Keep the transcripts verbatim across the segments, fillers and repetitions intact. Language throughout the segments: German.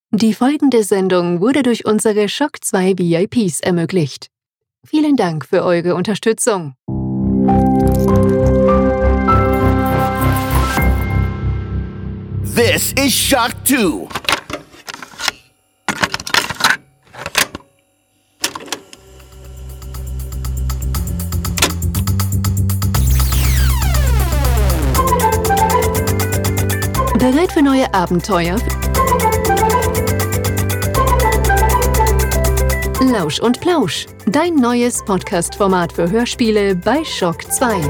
Die folgende Sendung wurde durch unsere Shock zwei V I Ps ermöglicht. Vielen Dank für eure Unterstützung. This is Shock two. Bereit für neue Abenteuer? Lausch und Plausch, dein neues Podcast-Format für Hörspiele bei Shock zwei.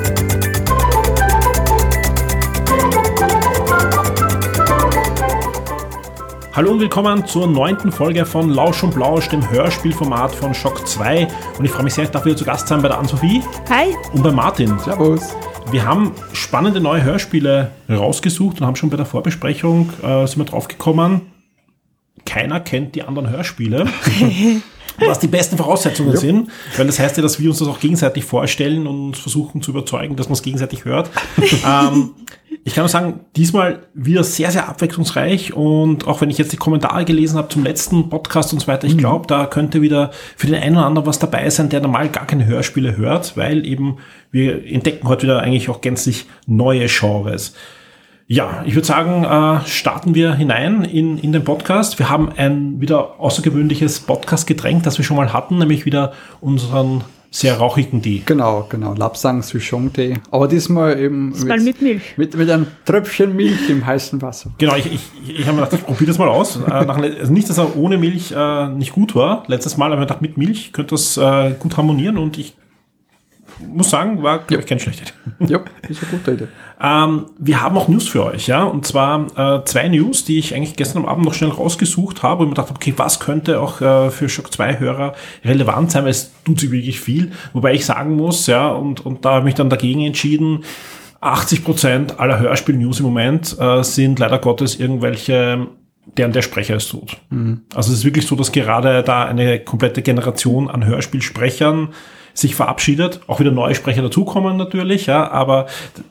Hallo und willkommen zur neunten Folge von Lausch und Plausch, dem Hörspielformat von Shock zwei. Und ich freue mich sehr, ich darf wieder zu Gast sein bei der Ann-Sophie. Hi. Und bei Martin. Servus. Wir haben spannende neue Hörspiele rausgesucht und haben schon bei der Vorbesprechung, äh, sind wir drauf gekommen, keiner kennt die anderen Hörspiele. Was die besten Voraussetzungen ja. sind, weil das heißt ja, dass wir uns das auch gegenseitig vorstellen und uns versuchen zu überzeugen, dass man es gegenseitig hört. ähm, ich kann nur sagen, diesmal wieder sehr, sehr abwechslungsreich und auch wenn ich jetzt die Kommentare gelesen habe zum letzten Podcast und so weiter, ich glaube, da könnte wieder für den einen oder anderen was dabei sein, der normal gar keine Hörspiele hört, weil eben wir entdecken heute wieder eigentlich auch gänzlich neue Genres. Ja, ich würde sagen, äh, starten wir hinein in, in den Podcast. Wir haben ein wieder außergewöhnliches Podcast-Getränk, das wir schon mal hatten, nämlich wieder unseren sehr rauchigen Tee. Genau, genau, Lapsang Souchong-Tee. Aber diesmal eben diesmal mit, mit Milch. Mit, mit einem Tröpfchen Milch im heißen Wasser. Genau, ich, ich, ich habe mir gedacht, ich probiere das mal aus. äh, nach, also nicht, dass er ohne Milch äh, nicht gut war. Letztes Mal habe ich mir gedacht, mit Milch könnte das äh, gut harmonieren und ich muss sagen, war, glaube ich, keine schlechte Idee. Ja, ist eine gute Idee. ähm, wir haben auch News für euch, ja, und zwar äh, zwei News, die ich eigentlich gestern am Abend noch schnell rausgesucht habe und mir gedacht habe, okay, was könnte auch äh, für Shock zwei Hörer relevant sein, weil es tut sich wirklich viel, wobei ich sagen muss, ja, und, und da habe ich mich dann dagegen entschieden, achtzig Prozent aller Hörspiel-News im Moment äh, sind leider Gottes irgendwelche, deren der Sprecher ist tot. Mhm. Also es ist wirklich so, dass gerade da eine komplette Generation an Hörspielsprechern sich verabschiedet, auch wieder neue Sprecher dazukommen natürlich, ja, aber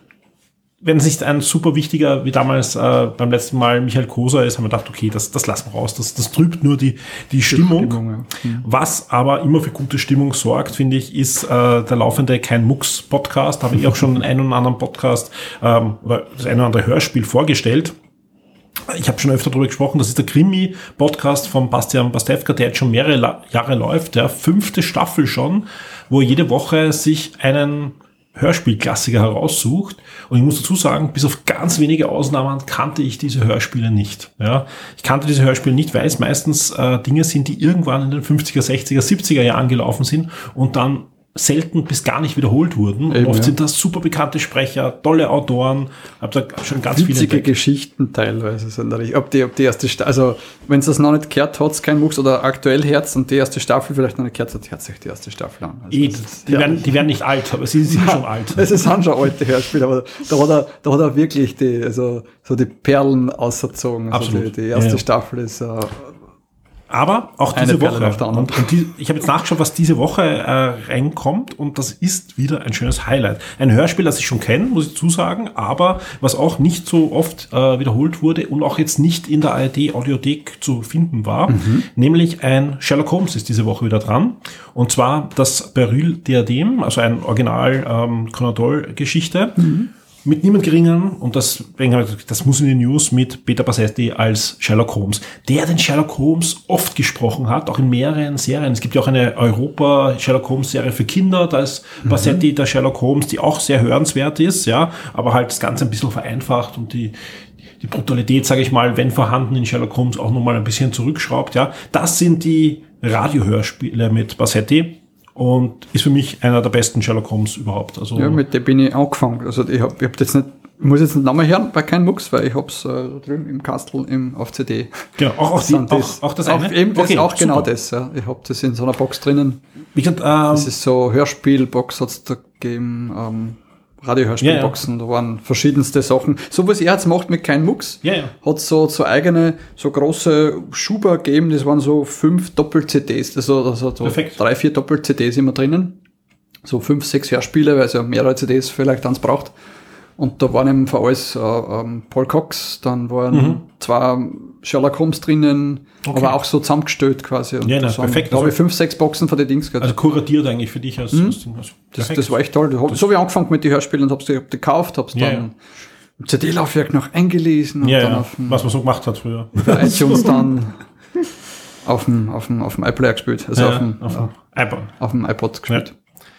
wenn es nicht ein super wichtiger, wie damals äh, beim letzten Mal Michael Koser ist, haben wir gedacht, okay, das, das lassen wir raus, das, das trübt nur die, die Stimmung. Stimmung ja. mhm. Was aber immer für gute Stimmung sorgt, finde ich, ist äh, der laufende Kein Mucks Podcast, da habe ich auch schon den einen oder anderen Podcast ähm, oder das eine oder andere Hörspiel vorgestellt. Ich habe schon öfter darüber gesprochen, das ist der Krimi-Podcast von Bastian Pastewka, der jetzt schon mehrere La- Jahre läuft, der fünfte Staffel schon, wo er jede Woche sich einen Hörspielklassiker heraussucht. Und ich muss dazu sagen, bis auf ganz wenige Ausnahmen kannte ich diese Hörspiele nicht. Ja, ich kannte diese Hörspiele nicht, weil es meistens äh, Dinge sind, die irgendwann in den fünfziger, sechziger, siebziger Jahren gelaufen sind und dann selten bis gar nicht wiederholt wurden. Eben, und oft ja. sind das super bekannte Sprecher, tolle Autoren. Hab da schon ganz Witzige viele Geschichten teilweise sind da richtig. Ob die, ob die erste Staffel, also wenn es das noch nicht gehört hat, kein Mucks oder aktuell Herz und die erste Staffel vielleicht noch nicht gehört hat, hört sich die erste Staffel an. Also e, die, werden, die werden nicht alt, aber sie sind schon alt. Es sind schon alte Hörspiele, aber da hat er, da hat er wirklich die, also so die Perlen ausgezogen. Also absolut. Die, die erste ja, ja. Staffel ist uh, aber auch diese Eine Woche, auf der anderen. und, und die, ich habe jetzt nachgeschaut, was diese Woche äh, reinkommt und das ist wieder ein schönes Highlight. Ein Hörspiel, das ich schon kenne, muss ich zusagen, aber was auch nicht so oft äh, wiederholt wurde und auch jetzt nicht in der A R D-Audiothek zu finden war, mhm. nämlich ein Sherlock Holmes ist diese Woche wieder dran und zwar das Beryl-Diadem, also ein Original ähm, Conan Doyle-Geschichte. Mhm. Mit niemand Geringeren, und das, das muss in die News, mit Peter Passetti als Sherlock Holmes, der den Sherlock Holmes oft gesprochen hat, auch in mehreren Serien. Es gibt ja auch eine Europa-Sherlock Holmes-Serie für Kinder, da ist mhm. Passetti der Sherlock Holmes, die auch sehr hörenswert ist, ja, aber halt das Ganze ein bisschen vereinfacht und die, die Brutalität, sage ich mal, wenn vorhanden in Sherlock Holmes auch nochmal ein bisschen zurückschraubt, ja. Das sind die Radiohörspiele mit Passetti. Und ist für mich einer der besten Sherlock Holmes überhaupt. Also ja, mit dem bin ich angefangen. Also ich habe ich hab jetzt nicht, ich muss jetzt den Namen hören bei kein Mucks, weil ich hab's äh, da drüben im Kastel im, auf C D. Genau, auch, auch, die, das, auch, auch das eine? Auf, eben das okay, auch super. genau das. Ja. Ich habe das in so einer Box drinnen. Wie gesagt, ähm, das ist so Hörspielbox hat's da gegeben. Ähm, Radiohörspielboxen, ja, ja. Da waren verschiedenste Sachen. So was er jetzt macht mit kein Mucks, ja, ja. hat so, so eigene, so große Schuber gegeben, das waren so fünf Doppel-C Ds, also, also so drei, vier Doppel-C Ds immer drinnen. So fünf, sechs Hörspiele, weil es ja mehrere C Ds vielleicht dann braucht. Und da waren eben vor alles äh, ähm, Paul Cox, dann waren Mhm. zwei Sherlock Holmes drinnen, Okay. aber auch so zusammengestellt quasi. Und Ja, na, das waren, perfekt. Da habe ich Also- fünf, sechs Boxen von den Dings gehabt. Also kuratiert eigentlich für dich als, Mhm. als, als das, perfekt. das war echt toll. Hab, so wie ich angefangen mit den Hörspielen und hab's die, hab die gekauft, hab's Ja, dann im C D-Laufwerk noch eingelesen und ja, dann ja, auf dem was man so gemacht hat früher. bei iTunes dann auf dem, auf dem, auf dem iPlayer gespielt, also Ja, auf, dem, auf äh, dem iPod. auf dem iPod gespielt.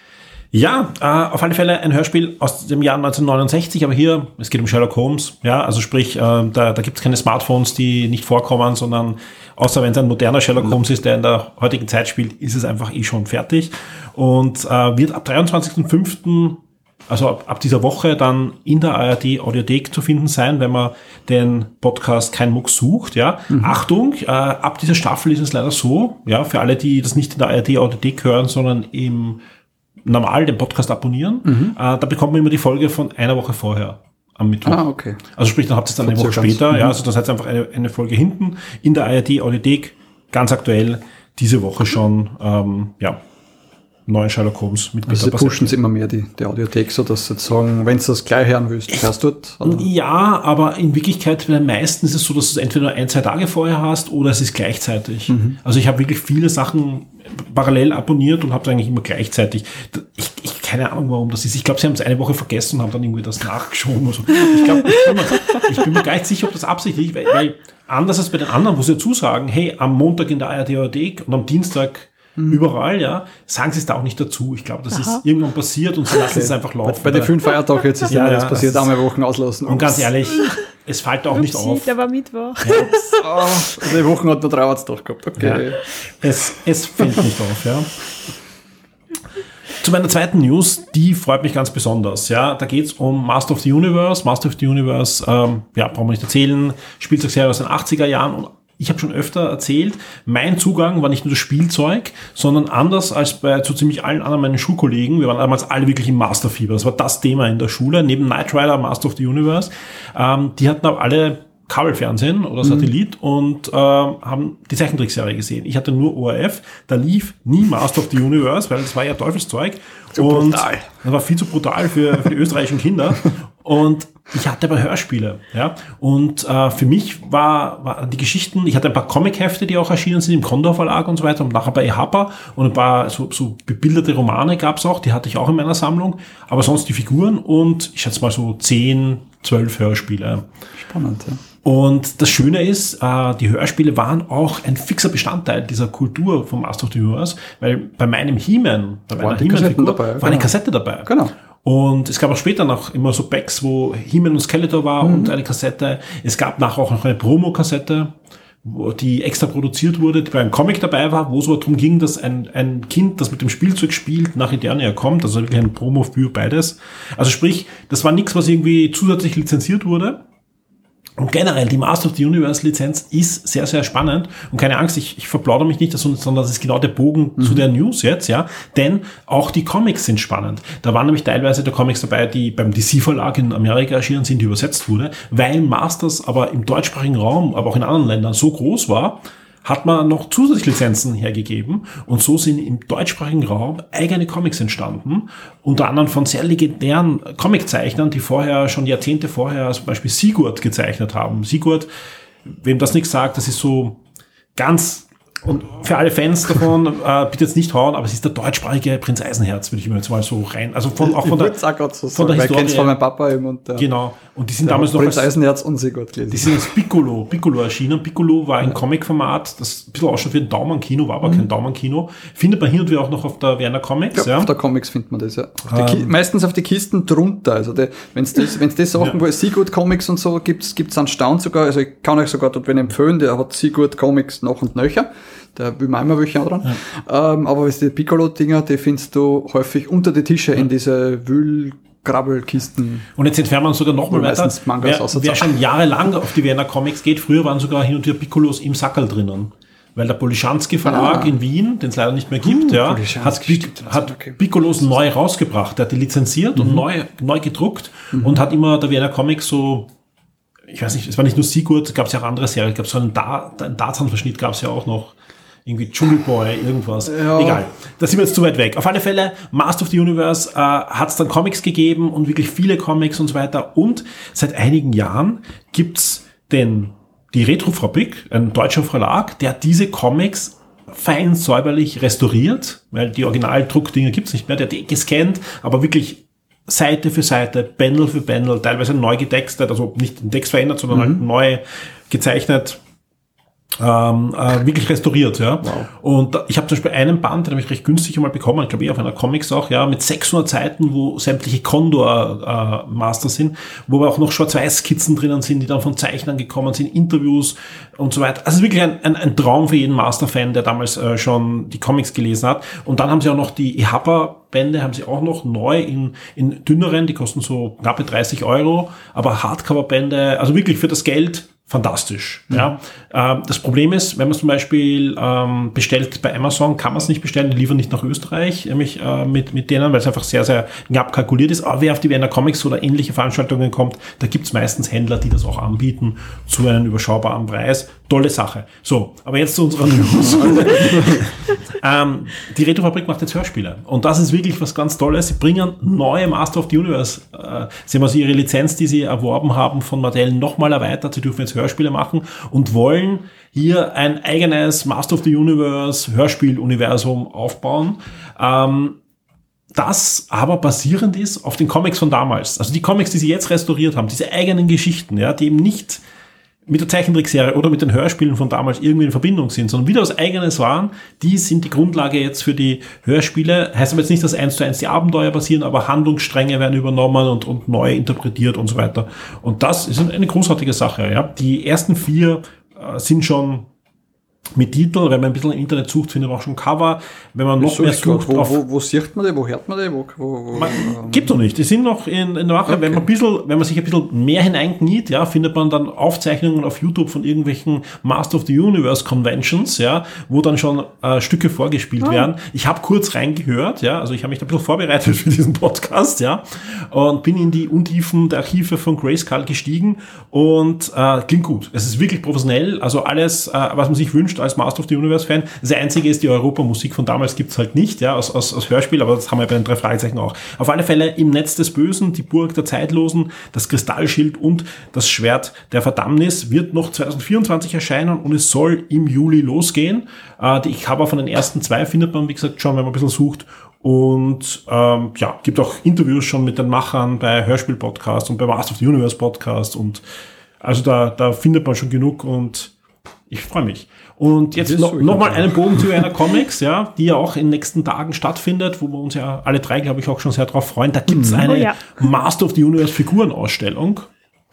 Ja, äh, auf alle Fälle ein Hörspiel aus dem Jahr neunzehnhundertneunundsechzig, aber hier, es geht um Sherlock Holmes, ja, also sprich, äh, da, da gibt es keine Smartphones, die nicht vorkommen, sondern außer wenn es ein moderner Sherlock Holmes ist, der in der heutigen Zeit spielt, ist es einfach eh schon fertig und äh, wird ab dreiundzwanzigsten fünften also ab, ab dieser Woche dann in der A R D Audiothek zu finden sein, wenn man den Podcast Kein Mucks sucht, ja. Mhm. Achtung, äh, ab dieser Staffel ist es leider so, ja, für alle, die das nicht in der A R D Audiothek hören, sondern im normal den Podcast abonnieren, mhm. äh, da bekommt man immer die Folge von einer Woche vorher am Mittwoch. Ah, okay. Also sprich, dann habt ihr es dann eine Woche später, mhm. ja, also das heißt einfach eine, eine Folge hinten in der A R D Audiothek, ganz aktuell, diese Woche schon, ähm, ja, neuen Sherlock Holmes mit Peter Also sie Passetti. pushen es immer mehr, die, die Audiothek, so dass sie jetzt sagen, wenn du das gleich hören willst, hörst du dort? Oder? Ja, aber in Wirklichkeit bei den meisten ist es so, dass du es entweder nur ein, zwei Tage vorher hast oder es ist gleichzeitig. Mhm. Also ich habe wirklich viele Sachen parallel abonniert und habe es eigentlich immer gleichzeitig. Ich, ich keine Ahnung, warum das ist. Ich glaube, sie haben es eine Woche vergessen und haben dann irgendwie das nachgeschoben. Oder so. Ich glaube, ich, ich bin mir gar nicht sicher, ob das absichtlich, weil, weil anders als bei den anderen, wo sie dazu sagen, hey, am Montag in der A R D Audiothek und am Dienstag überall, ja, sagen sie es da auch nicht dazu. Ich glaube, das Aha. ist irgendwann passiert und sie lassen okay. es einfach laufen. Bei den fünf Feiertagen jetzt ist ja, immer das ja, passiert, einmal Wochen auslassen. Und ganz ehrlich, es fällt auch nicht auf. Da war Mittwoch. Ja. Oh, also die Woche hat nur drei Arbeitstage gehabt. Okay. Ja. Es, es fällt nicht auf, ja. Zu meiner zweiten News, die freut mich ganz besonders. Ja, da geht es um Master of the Universe. Master of the Universe, ähm, ja, brauchen wir nicht erzählen, Spielzeugserie aus den achtziger Jahren und ich habe schon öfter erzählt, mein Zugang war nicht nur das Spielzeug, sondern anders als bei so ziemlich allen anderen meinen Schulkollegen. Wir waren damals alle wirklich im Masterfieber. Das war das Thema in der Schule, neben Knight Rider, Master of the Universe. Ähm, die hatten aber alle Kabelfernsehen oder Satellit mhm. und äh, haben die Zeichentrickserie gesehen. Ich hatte nur O R F, da lief nie Master of the Universe, weil das war ja Teufelszeug. Zu und brutal. Das war viel zu brutal für, für die österreichischen Kinder. Und ich hatte aber Hörspiele, ja. Und äh, für mich war, war die Geschichten, ich hatte ein paar Comichefte, die auch erschienen sind im Condor Verlag und so weiter und nachher bei Ehapa und ein paar so, so bebilderte Romane gab's auch, die hatte ich auch in meiner Sammlung, aber sonst die Figuren und ich schätze mal so zehn, zwölf Hörspiele. Spannend, ja. Und das Schöne ist, äh, die Hörspiele waren auch ein fixer Bestandteil dieser Kultur vom Master of the Universe, weil bei meinem He-Man, bei meiner He-Man-Figur, war genau. eine Kassette dabei. Genau. Und es gab auch später noch immer so Packs, wo He-Man und Skeletor war mhm. und eine Kassette. Es gab nachher auch noch eine Promo-Kassette, wo die extra produziert wurde, die beim Comic dabei war, wo es aber darum ging, dass ein, ein Kind, das mit dem Spielzeug spielt, nach Eternia kommt. Also wirklich ein Promo für beides. Also sprich, das war nichts, was irgendwie zusätzlich lizenziert wurde. Und generell, die Master of the Universe Lizenz ist sehr, sehr spannend. Und keine Angst, ich, ich verplaudere mich nicht, sondern das ist genau der Bogen mhm. zu der News jetzt, ja. Denn auch die Comics sind spannend. Da waren nämlich teilweise der Comics dabei, die beim D C-Verlag in Amerika erschienen sind, die übersetzt wurde. Weil Masters aber im deutschsprachigen Raum, aber auch in anderen Ländern so groß war, hat man noch zusätzliche Lizenzen hergegeben und so sind im deutschsprachigen Raum eigene Comics entstanden, unter anderem von sehr legendären Comiczeichnern, die vorher, schon Jahrzehnte vorher zum Beispiel Sigurd gezeichnet haben. Sigurd, wem das nichts sagt, das ist so ganz, und für alle Fans davon, äh, bitte jetzt nicht hauen, aber es ist der deutschsprachige Prinz Eisenherz, würde ich mir jetzt mal so rein, also von, auch von der, auch so von der Historie. Ich kenn's von meinem Papa eben und der, genau. Und die sind damals noch Prinz als, Eisenherz und Sigurd gelesen. Die sind als Piccolo, Piccolo erschienen. Piccolo war ein ja. Comic-Format, das ein bisschen ausschaut wie ein Daumenkino, war aber mhm. kein Daumenkino. Findet man hier und wieder auch noch auf der Werner Comics. Ja, ja. Auf der Comics findet man das, ja. Auf ähm. Meistens auf die Kisten drunter. Also wenn es das, wenn's das Sachen, ja. wo es Sigurd Comics und so gibt, gibt es einen Staun sogar. Also ich kann euch sogar dort wen empfehlen, der hat Sigurd Comics noch und nöcher. Da will man immer welche dran. Ja. Ähm, aber die Piccolo-Dinger, die findest du häufig unter die Tische ja. in diese Wühlgrabbelkisten. Und jetzt entfernen wir uns sogar noch mal weiter. Wer, wer schon jahrelang auf die Werner Comics geht, früher waren sogar hin und wieder Piccolos im Sackerl drinnen. Weil der Polischanski Verlag ah. in Wien, den es leider nicht mehr gibt, uh, ja, hat, Pic- hat okay. Piccolos neu rausgebracht. Der hat die lizenziert mhm. und neu, neu gedruckt mhm. und hat immer der Werner Comics so, ich weiß nicht, es war nicht nur Sigurd, gab es ja auch andere Serien, gab es so einen, da- einen Tarzan-Verschnitt, gab es ja auch noch. irgendwie Dschungelboy, irgendwas. Ja. Egal. Da sind wir jetzt zu weit weg. Auf alle Fälle, Master of the Universe äh, hat es dann Comics gegeben und wirklich viele Comics und so weiter. Und seit einigen Jahren gibt's den, die Retrofabrik, ein deutscher Verlag, der diese Comics fein säuberlich restauriert, weil die Originaldruckdinger gibt's nicht mehr, der hat die gescannt, aber wirklich Seite für Seite, Panel für Panel, teilweise neu getextet, also nicht den Text verändert, sondern mhm. halt neu gezeichnet, ähm, äh, wirklich restauriert, ja. Wow. Und ich habe zum Beispiel einen Band, den habe ich recht günstig einmal bekommen, ich glaube eh auf einer Comics auch, ja, mit sechshundert Seiten, wo sämtliche Condor-Master äh, sind, wo aber auch noch Schwarz-Weiß-Skizzen drinnen sind, die dann von Zeichnern gekommen sind, Interviews und so weiter. Also wirklich ein, ein, ein Traum für jeden Master-Fan, der damals äh, schon die Comics gelesen hat. Und dann haben sie auch noch die Ehapa-Bände, haben sie auch noch neu in, in dünneren, die kosten so knappe dreißig Euro, aber Hardcover-Bände, also wirklich für das Geld fantastisch. Mhm. Ja. Ähm, das Problem ist, wenn man es zum Beispiel ähm, bestellt bei Amazon, kann man es nicht bestellen, die liefern nicht nach Österreich, nämlich äh, mit, mit denen, weil es einfach sehr, sehr knapp kalkuliert ist. Aber wer auf die Wiener Comics oder ähnliche Veranstaltungen kommt, da gibt es meistens Händler, die das auch anbieten zu einem überschaubaren Preis. Tolle Sache. So, aber jetzt zu unserer News. ähm, die Retrofabrik macht jetzt Hörspiele. Und das ist wirklich was ganz Tolles. Sie bringen neue Master of the Universe. Äh, sie haben also ihre Lizenz, die sie erworben haben von Mattel, nochmal erweitert. Sie dürfen jetzt Hörspiele machen und wollen hier ein eigenes Master of the Universe Hörspiel-Universum aufbauen. Ähm, das aber basierend ist auf den Comics von damals. Also die Comics, die sie jetzt restauriert haben, diese eigenen Geschichten, ja, die eben nicht mit der Zeichentrickserie oder mit den Hörspielen von damals irgendwie in Verbindung sind, sondern wieder was Eigenes waren, die sind die Grundlage jetzt für die Hörspiele. Heißt aber jetzt nicht, dass eins zu eins die Abenteuer basieren, aber Handlungsstränge werden übernommen und, und neu interpretiert und so weiter. Und das ist eine großartige Sache. Ja. Die ersten vier äh, sind schon mit Titel, wenn man ein bisschen im Internet sucht, findet man auch schon Cover. Wenn man noch mehr sucht, wo, auf, wo, wo sieht man die, wo hört man die? Wo, wo, wo, man, ähm, gibt doch nicht. Die sind noch in, in der Mache. Okay. Wenn man ein bisschen, wenn man sich ein bisschen mehr hineinkniet, ja, findet man dann Aufzeichnungen auf YouTube von irgendwelchen Master of the Universe Conventions, ja, wo dann schon äh, Stücke vorgespielt oh. werden. Ich habe kurz reingehört, ja, also ich habe mich da ein bisschen vorbereitet für diesen Podcast, ja, und bin in die Untiefen der Archive von Grayskull gestiegen und äh, klingt gut. Es ist wirklich professionell, also alles, äh, was man sich wünscht als Master of the Universe-Fan. Das Einzige ist, die Europamusik von damals gibt's halt nicht, ja, aus, aus, aus Hörspiel, aber das haben wir bei den drei Fragezeichen auch. Auf alle Fälle im Netz des Bösen, die Burg der Zeitlosen, das Kristallschild und das Schwert der Verdammnis wird noch zwanzig vierundzwanzig erscheinen und es soll im Juli losgehen. Äh, die Cover von den ersten zwei findet man, wie gesagt, schon, wenn man ein bisschen sucht. Und ähm, ja, gibt auch Interviews schon mit den Machern bei Hörspiel-Podcast und bei Master of the Universe-Podcast und also da, da findet man schon genug und ich freue mich. Und jetzt noch, noch mal einen Bogen zu einer Comics, ja, die ja auch in den nächsten Tagen stattfindet, wo wir uns ja alle drei, glaube ich, auch schon sehr drauf freuen. Da gibt's eine oh ja. Master of the Universe Figurenausstellung.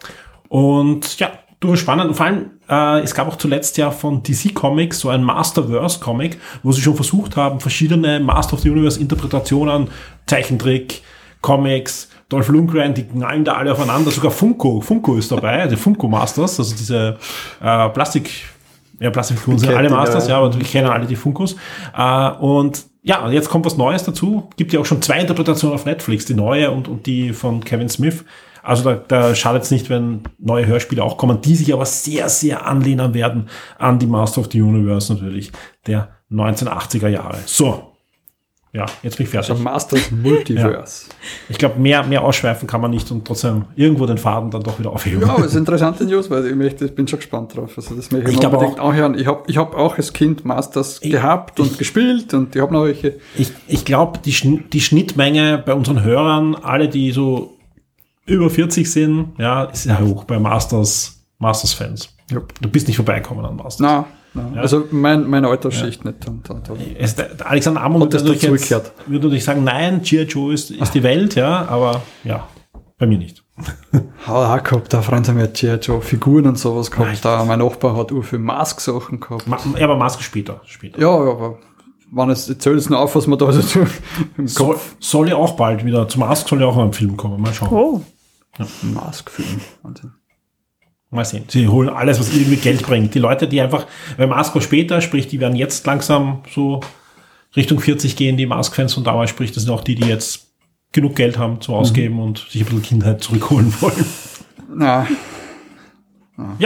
Und ja, durchaus spannend. Und vor allem, äh, es gab auch zuletzt ja von D C Comics so ein Masterverse Comic, wo sie schon versucht haben, verschiedene Master of the Universe Interpretationen, Zeichentrick, Comics, Dolph Lundgren, die knallen da alle aufeinander. Sogar Funko, Funko ist dabei, die Funko Masters, also diese äh, Plastik, ja, Plastikfiguren sind alle Masters, ja, aber wir kennen alle die Funkos. Äh, und ja, jetzt kommt was Neues dazu. Gibt ja auch schon zwei Interpretationen auf Netflix, die neue und, und die von Kevin Smith. Also da, da schadet es nicht, wenn neue Hörspiele auch kommen, die sich aber sehr, sehr anlehnen werden an die Master of the Universe natürlich, der neunzehnhundertachtziger Jahre. So. Ja, jetzt bin ich fertig. Also Masters Multiverse. Ja. Ich glaube, mehr, mehr ausschweifen kann man nicht und trotzdem irgendwo den Faden dann doch wieder aufheben. Ja, das ist interessante News, weil ich, möchte, ich bin schon gespannt drauf. Also das möchte ich, ich unbedingt auch hören. Ich habe ich hab auch als Kind Masters ich, gehabt und ich, gespielt und ich habe noch welche. Ich, ich glaube, die, Schn- die Schnittmenge bei unseren Hörern, alle, die so über vierzig sind, ja, ist sehr hoch bei Masters, Masters-Fans. Ja. Du bist nicht vorbeikommen an Masters. Nein. Ja. Also mein, meine Altersschicht ja. nicht. Und, und, und. Es, der, der Alexander Amon würde natürlich, würde natürlich sagen, nein, G I. Joe ist, ist die Welt, ja, aber ja, bei mir nicht. Auch gehabt, da Freunde haben ja G I. Joe Figuren und sowas gehabt. Nein. Da mein Nachbar hat auch für Mask-Sachen gehabt. Ma, ja, aber Mask später, später. Ja, aber wann es, ich zähle jetzt noch auf, was man da so im soll, Kopf. Soll ja auch bald wieder, zum Mask soll ja auch noch ein Film kommen, mal schauen. Oh. Ja. Mask-Film, Wahnsinn. Mal sehen. Sie holen alles, was irgendwie Geld bringt. Die Leute, die einfach, weil Mask war später, sprich, die werden jetzt langsam so Richtung vierzig gehen, die Mask-Fans von damals, sprich, das sind auch die, die jetzt genug Geld haben zum Ausgeben mhm. und sich ein bisschen Kindheit zurückholen wollen. Na. Ja,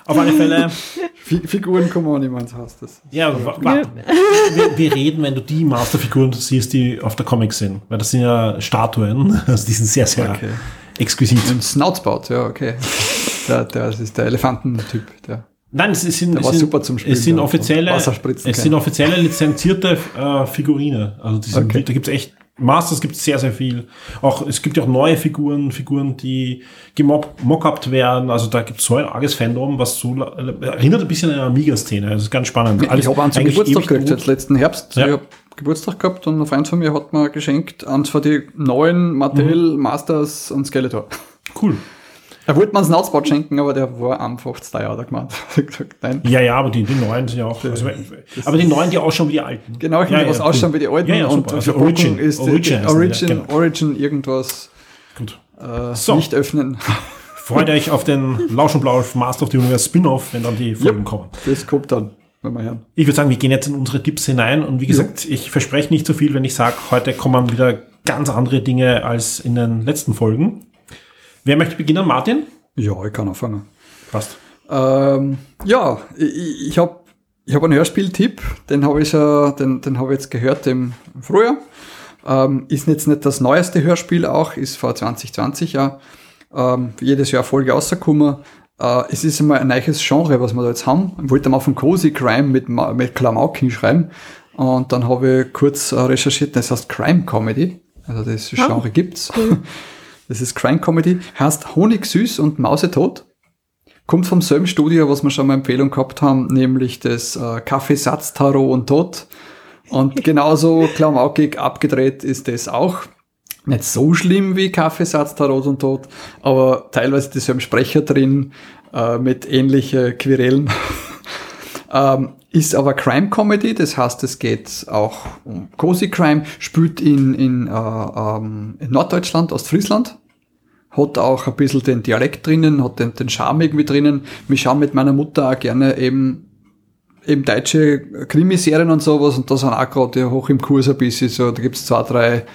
Auf alle Fälle. Figuren kommen auch nicht mehr ins Haus. Das. Ja, wa- wa- wir, wir reden, wenn du die Masterfiguren siehst, die auf der Comic sind. Weil das sind ja Statuen. Also die sind sehr, sehr Okay. exquisit. Ein Snoutspout, ja, okay. Der, der, das ist der Elefantentyp. Der. Nein, es, es sind, Der es war sind, super zum Spielen, es sind ja. offizielle, Wasserspritzen es können. sind offizielle lizenzierte äh, Figurine. Also die sind, Okay. da gibt es echt, Masters gibt es sehr, sehr viel. Auch, es gibt ja auch neue Figuren, Figuren, die gemockupt werden. Also da gibt es so ein arges Fandom, was so äh, erinnert ein bisschen an eine Amiga-Szene. Das ist ganz spannend. Ich habe einen zum eigentlich Geburtstag ewig gekriegt, gut. jetzt letzten Herbst. Ja. Ich habe Geburtstag gehabt und ein Freund von mir hat mir geschenkt, eins von die neuen Mattel, Mhm. Masters und Skeletor. Cool. Er wollte mir einen Snoutspout schenken, aber der war einfach zu teuer, hat er gemeint. Ich hab gesagt, nein. Ja, ja, aber die, die neuen sind ja auch. Also, aber die neuen, die ausschauen wie die alten. Genau, ich ja, will was ja, ausschauen cool. wie die alten. Ja, ja, und super. Also Verpackung Origin. ist die- Origin die heißen die, Origin, ja, genau. Origin irgendwas Gut. äh, So. nicht öffnen. Freut euch auf den Lausch und Blau Master of the Universe Spin-Off, wenn dann die Folgen Yep. kommen. Das kommt dann, wenn wir hören. Ich würde sagen, wir gehen jetzt in unsere Tipps hinein und wie gesagt, ich verspreche nicht so viel, wenn ich sage, heute kommen wieder ganz andere Dinge als in den letzten Folgen. Wer möchte beginnen? Martin? Ja, ich kann anfangen. Passt. Ähm, ja, ich, ich habe ich hab einen Hörspieltipp, den habe ich, äh, den, den hab ich jetzt gehört im Frühjahr. Ähm, ist jetzt nicht das neueste Hörspiel auch, ist vor zwanzig zwanzig ja ähm, jedes Jahr Folge rausgekommen. Äh, es ist einmal ein neues Genre, was wir da jetzt haben. Ich wollte mal von Cozy Crime mit, Ma- mit Klamauk hinschreiben und dann habe ich kurz äh, recherchiert, das heißt Crime Comedy, also das Genre gibt's. Das ist Crime Comedy, heißt Honigsüß und Mausetot. Kommt vom selben Studio, was wir schon mal Empfehlung gehabt haben, nämlich das äh, Kaffeesatz, Tarot und Tod. Und genauso klamaukig abgedreht ist das auch. Nicht so schlimm wie Kaffeesatz, Tarot und Tod, aber teilweise dieselben Sprecher drin, äh, mit ähnlichen Querelen. ähm, ist aber Crime Comedy, das heißt, es geht auch um Cozy Crime, spielt in, in, äh, ähm, in Norddeutschland, Ostfriesland. Hat auch ein bisschen den Dialekt drinnen, hat den, den Charme irgendwie drinnen. Wir schauen mit meiner Mutter auch gerne eben, eben deutsche Krimiserien und sowas und da sind auch gerade hoch im Kurs ein bisschen so, da gibt's zwei, drei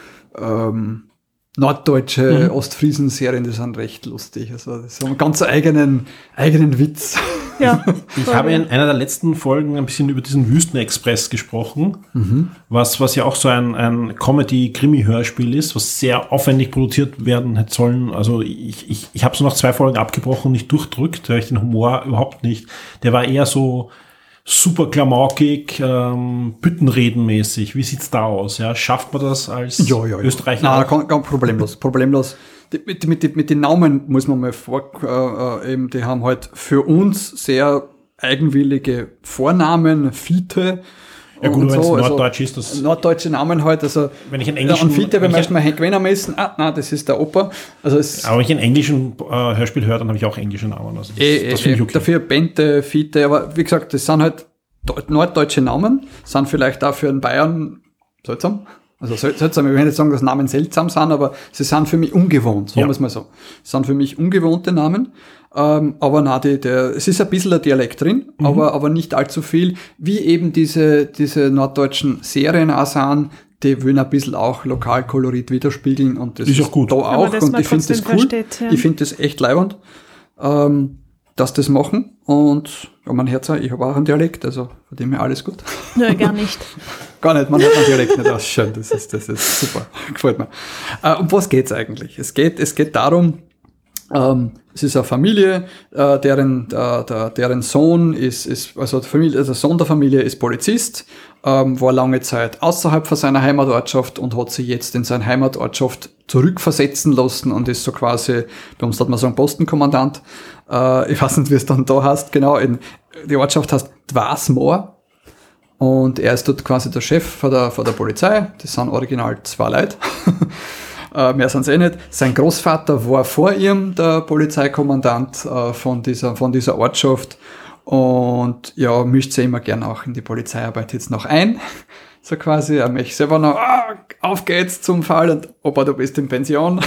ähm, norddeutsche Mhm. Ostfriesen-Serien, die sind recht lustig. Also das haben einen ganz eigenen, eigenen Witz. Ja. Ich habe in einer der letzten Folgen ein bisschen über diesen Wüstenexpress gesprochen, was, was ja auch so ein, ein Comedy-Krimi-Hörspiel ist, was sehr aufwendig produziert werden hätte sollen. Also ich, ich, ich habe so nach zwei Folgen abgebrochen, nicht durchdrückt, weil ich den Humor überhaupt nicht. Der war eher so super klamaukig, ähm, Büttenredenmäßig. Wie sieht's da aus? Ja, schafft man das als Österreicher? Nein, auch? ganz, ganz problemlos, problemlos. Die, mit, mit, mit den Namen muss man mal vor, äh, eben, die haben halt für uns sehr eigenwillige Vornamen, Fiete. Ja gut, und wenn es so, also Norddeutsch ist, das... norddeutsche Namen halt, also Wenn ich einen ja, englischen... an Fiete, wenn wenn ich wir ein- erstmal Hank Wenner messen, ah, nein, das ist der Opa. Also es Aber wenn ich einen englischen äh, Hörspiel höre, dann habe ich auch englische Namen. Also das, eh, das eh, finde ich eh, okay. dafür Bente, Fiete, aber wie gesagt, das sind halt deu- norddeutsche Namen, sind vielleicht auch für einen Bayern seltsam. Also sel- seltsam, ich will nicht sagen, dass Namen seltsam sind, aber sie sind für mich ungewohnt, sagen Ja. wir es mal so. Es sind für mich ungewohnte Namen, ähm, aber na, die, der, es ist ein bisschen ein Dialekt drin, Mhm. aber, aber nicht allzu viel, wie eben diese, diese norddeutschen Serien auch sind, die wollen ein bisschen auch Lokalkolorit widerspiegeln und das Ist auch gut. da Aber auch dass und man ich finde das trotzdem cool. versteht, ja. Ich finde das echt leibend, ähm, dass das machen und ja, man hört ja, ich habe auch einen Dialekt, also von dem her alles gut. Nö, gar nicht. Gar nicht, man hört einen Dialekt nicht aus. Schön, das ist, das ist super. Gefällt mir. Äh, um was geht's eigentlich? Es geht, es geht darum, ähm, es ist eine Familie, äh, deren, äh, der, deren Sohn ist, ist also, die Familie, also der Sohn der Familie ist Polizist, ähm, war lange Zeit außerhalb von seiner Heimatortschaft und hat sich jetzt in seine Heimatortschaft zurückversetzen lassen und ist so quasi, bei uns hat man sagen, Postenkommandant. Äh, ich weiß nicht, wie es dann da heißt, genau, in, die Ortschaft heißt Dwasmoor. Und er ist dort quasi der Chef von der, von der Polizei. Das sind original zwei Leute. äh, mehr sind es eh nicht. Sein Großvater war vor ihm der Polizeikommandant äh, von, dieser, von dieser Ortschaft. Und ja, mischt sich immer gern auch in die Polizeiarbeit jetzt noch ein. So quasi, er möchte selber noch, ah, auf geht's zum Fall. Und Opa, du bist in Pension.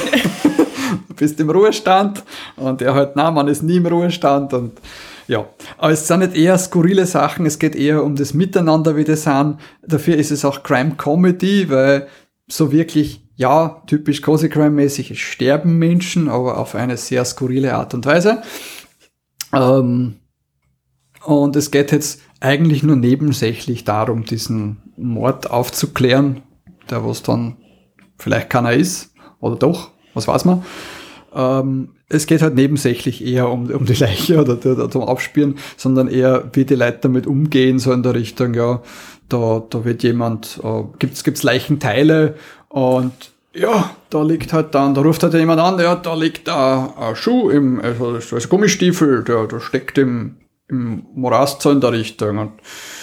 Du bist im Ruhestand. Und er halt, nein, man ist nie im Ruhestand. Und ja, aber es sind nicht eher skurrile Sachen, es geht eher um das Miteinander, wie das sind. Dafür ist es auch Crime Comedy, weil so wirklich, ja, typisch Cozy Crime-mäßig, es sterben Menschen, aber auf eine sehr skurrile Art und Weise. Ähm, und es geht jetzt eigentlich nur nebensächlich darum, diesen Mord aufzuklären, der was dann vielleicht keiner ist, oder doch, was weiß man. Ähm, es geht halt nebensächlich eher um, um die Leiche oder, oder zum Abspüren, sondern eher, wie die Leute damit umgehen, so in der Richtung, ja, da, da wird jemand, äh, gibt's, gibt's Leichenteile und ja, da liegt halt dann, da ruft halt jemand an, ja, da liegt ein, ein Schuh im, also, also Gummistiefel, der, der steckt im, im Morast so in der Richtung und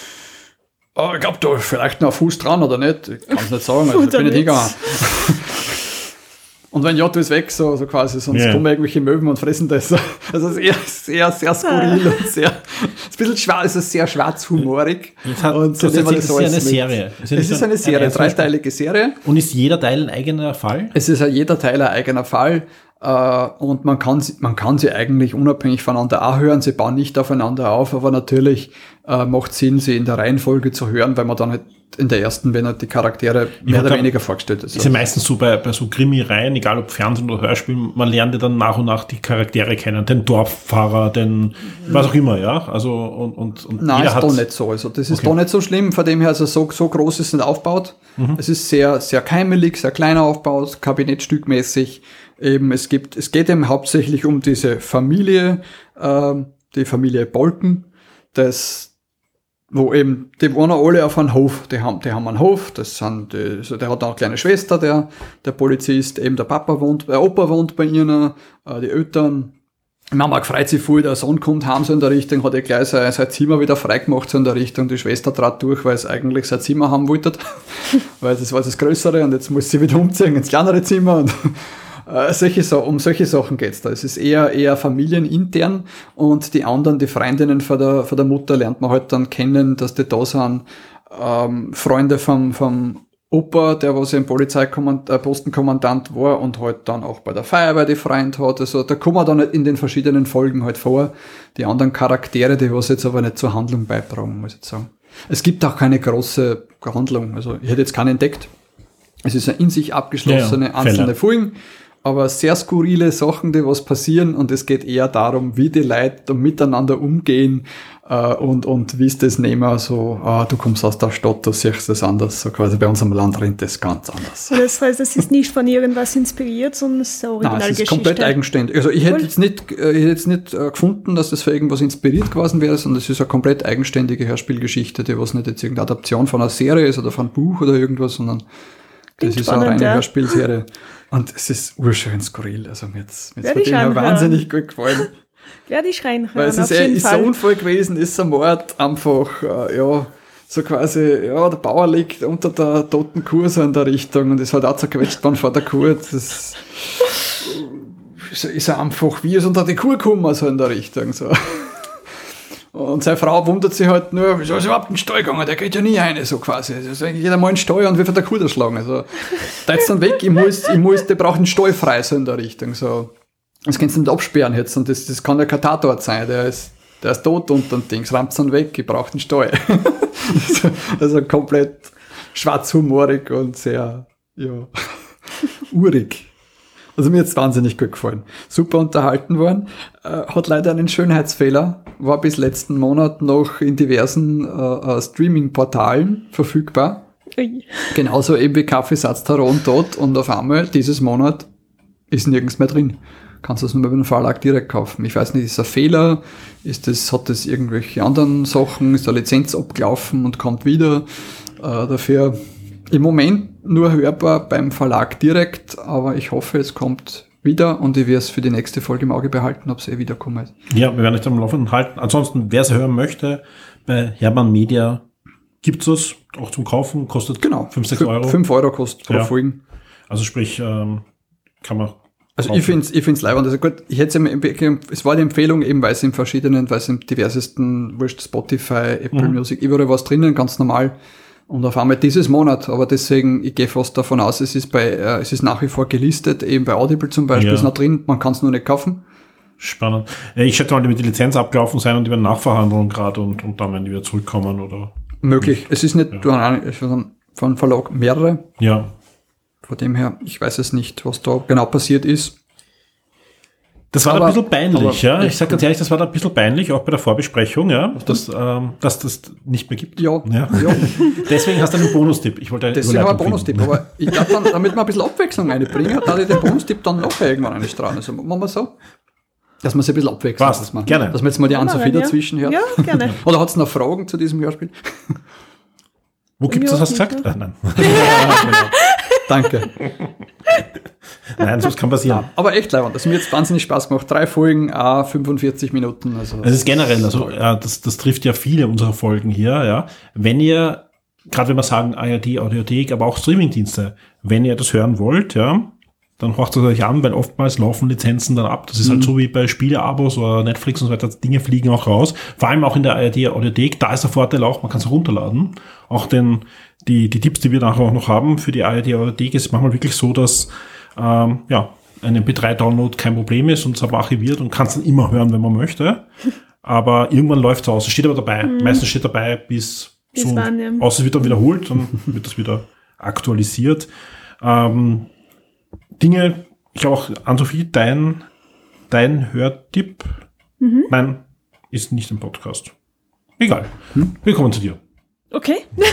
oh, ich glaube, da ist vielleicht noch ein Fuß dran oder nicht, ich kann es nicht sagen, also ich bin nicht hingegangen. Und wenn ja, du ist weg, so, so quasi, sonst yeah. kommen irgendwelche Möwen und fressen das. Also es ist eher sehr, sehr skurril und sehr, es ist ein bisschen schwarz, es ist sehr schwarzhumorig. Hat, und so, das ist so eine Serie. Es ist, es ist eine Serie, eine dreiteilige Serie. Und ist jeder Teil ein eigener Fall? Es ist jeder Teil ein eigener Fall. Und man kann sie, man kann sie eigentlich unabhängig voneinander auch hören. Sie bauen nicht aufeinander auf, aber natürlich äh, macht Sinn, sie in der Reihenfolge zu hören, weil man dann halt in der ersten, wenn halt die Charaktere mehr ja, oder weniger vorgestellt ist. Ist ja meistens so bei, bei so Krimi-Reihen, egal ob Fernsehen oder Hörspiel, man lernt ja dann nach und nach die Charaktere kennen, den Dorffahrer, den, was auch immer, ja, also, und, und, und Nein, ist doch nicht so, also das ist okay. doch nicht so schlimm, von dem her, also so, so groß ist es nicht aufgebaut. Mhm. Es ist sehr, sehr keimelig, sehr kleiner aufgebaut, kabinettstückmäßig. Eben, es gibt, es geht eben hauptsächlich um diese Familie, äh, die Familie Bolken, das, wo eben, die wohnen alle auf einem Hof, die haben, die haben einen Hof, das sind, die, also der hat auch eine kleine Schwester, der, der Polizist, eben der Papa wohnt, der Opa wohnt bei ihnen, äh, die Eltern, die Mama freut sich voll, der Sohn kommt heim so in der Richtung, hat ja gleich sein, sein Zimmer wieder freigemacht so in der Richtung, die Schwester trat durch, weil es eigentlich sein Zimmer haben wollte, weil das war das Größere und jetzt muss sie wieder umziehen ins kleinere Zimmer und Äh, solche so, um solche Sachen geht's da. Es ist eher, eher familienintern und die anderen, die Freundinnen von der, von der Mutter lernt man halt dann kennen, dass die da sind, ähm, Freunde vom, vom Opa, der was im Polizeipostenkommandant war und halt dann auch bei der Feuerwehr die Freund hat. Also da kommen wir dann in den verschiedenen Folgen halt vor. Die anderen Charaktere, die was jetzt aber nicht zur Handlung beitragen, muss ich sagen. Es gibt auch keine große Handlung. Also ich hätte jetzt keine entdeckt. Es ist eine in sich abgeschlossene ja, ja. einzelne Folgen. Aber sehr skurrile Sachen, die was passieren und es geht eher darum, wie die Leute miteinander umgehen äh, und und wie es das nehmen, so, ah, du kommst aus der Stadt, du siehst das anders, so quasi bei unserem Land rennt das ganz anders. Das heißt, es ist nicht von irgendwas inspiriert, sondern es ist eine Originalgeschichte. Nein, es ist komplett eigenständig. Also ich hätte jetzt nicht, äh, ich hätte jetzt nicht äh, gefunden, dass das für irgendwas inspiriert gewesen wäre, sondern es ist eine komplett eigenständige Hörspielgeschichte, die was nicht jetzt irgendeine Adaption von einer Serie ist oder von einem Buch oder irgendwas, sondern das ist spannend, eine reine ja. Hörspielserie. Und es ist urschön skurril. Also mir hat's, mir hat's ja wahnsinnig gut gefallen. Werde ich reinhören. Weil es ist, eh, ist so ein Unfall gewesen, ist ein Mord einfach, äh, ja, so quasi, ja, der Bauer liegt unter der toten Kuh so in der Richtung und ist halt auch zerquetscht worden vor der Kuh. Das ist, ist einfach, wie ist unter die Kuh gekommen, so in der Richtung, so. Und seine Frau wundert sich halt nur, wieso ist überhaupt ein Stall gegangen? Der geht ja nie rein, so quasi. Also jeder mal einen Stall und wird von der Kuh erschlagen. Also, da ist dann weg, ich muss, ich muss, der braucht einen Stall frei, so in der Richtung, so. Das kannst du nicht absperren jetzt, und das, das kann ja kein Tatort sein, der ist, der ist tot und dann Dings, rammt dann weg, ich brauche einen Stall. also, also komplett schwarzhumorig und sehr, ja, urig. Also mir hat's wahnsinnig gut gefallen. Super unterhalten worden. Äh, hat leider einen Schönheitsfehler. War bis letzten Monat noch in diversen äh, Streaming-Portalen verfügbar. Ui. Genauso eben wie Kaffeesatz, Tarot und Tod. Und auf einmal, dieses Monat, ist nirgends mehr drin. Kannst du das nur über den Verlag direkt kaufen. Ich weiß nicht, ist das ein Fehler? Ist das, hat das irgendwelche anderen Sachen? Ist der Lizenz abgelaufen und kommt wieder? Äh, dafür im Moment nur hörbar beim Verlag direkt, aber ich hoffe, es kommt wieder und ich werde es für die nächste Folge im Auge behalten, ob es eh wiederkommt. Ja, wir werden euch am Laufenden halten. Ansonsten, wer es hören möchte, bei Hermann Media gibt es auch zum Kaufen, kostet genau, fünf, sechs Euro. fünf Euro kostet pro ja. Folgen. Also sprich, ähm, kann man Also kaufen. ich finde es ich find's leibend. Also gut, ich hätte es war die Empfehlung, eben weil es in verschiedenen, weil es im diversesten, wurscht, Spotify, Apple mhm. Music, überall was drinnen, ganz normal. Und auf einmal dieses Monat, aber deswegen, ich gehe fast davon aus, es ist bei, äh, es ist nach wie vor gelistet, eben bei Audible zum Beispiel, ja. ist noch drin, man kann es nur nicht kaufen. Spannend. Ja, ich schätze mal, die wird die Lizenz abgelaufen sein und die werden nachverhandeln gerade und, und dann werden die wieder zurückkommen, oder? Möglich. Es ist nicht, ja. du hast von Verlag mehrere. Ja. Von dem her, ich weiß es nicht, was da genau passiert ist. Das war aber, ein bisschen peinlich, ja. Ich sage ganz ja. ehrlich, das war da ein bisschen peinlich, auch bei der Vorbesprechung, ja, dass, ähm, dass das nicht mehr gibt. Ja, ja. ja. Deswegen hast du einen Bonustipp. Ich wollte eine Deswegen habe ich einen Überleitung Bonustipp, aber ich glaube dann, damit wir ein bisschen Abwechslung reinbringen, da ich den Bonustipp dann noch irgendwann einstrahlen. Also machen wir so, dass man sich ein bisschen abwechselt. Was? Dass man, Gerne. Dass man jetzt mal die Ann-Sophie ja. dazwischen hört. Ja, gerne. Oder hat es noch Fragen zu diesem Hörspiel? Wo gibt's das, hast du nicht, gesagt? ne? Ah, nein. Danke. Nein, sowas kann passieren. Aber echt leibend, das hat mir jetzt wahnsinnig Spaß gemacht. Drei Folgen, ah, fünfundvierzig Minuten. Also Es ist generell, also ja, das, das trifft ja viele unserer Folgen hier, ja. Wenn ihr, gerade wenn wir sagen A R D, Audiothek, aber auch Streamingdienste, wenn ihr das hören wollt, ja, dann horcht es euch an, weil oftmals laufen Lizenzen dann ab. Das ist mhm. halt so wie bei Spieleabos oder Netflix und so weiter, Dinge fliegen auch raus. Vor allem auch in der A R D Audiothek, da ist der Vorteil auch, man kann es runterladen. Auch den, die, die Tipps, die wir nachher auch noch haben für die A R D Audiothek, ist manchmal wirklich so, dass ähm, ja, ein M P drei Download kein Problem ist und es aber archiviert und kann es dann immer hören, wenn man möchte. Aber irgendwann läuft es aus. Es steht aber dabei. Mhm. Meistens steht dabei, bis, bis so, wann, ja. außer es wird dann wiederholt, dann wird das wieder aktualisiert. Ähm, Dinge, ich glaube auch, Ann-Sophie, dein, dein Hörtipp, mhm. nein, ist nicht im Podcast. Egal. Hm? Wir kommen zu dir. Okay.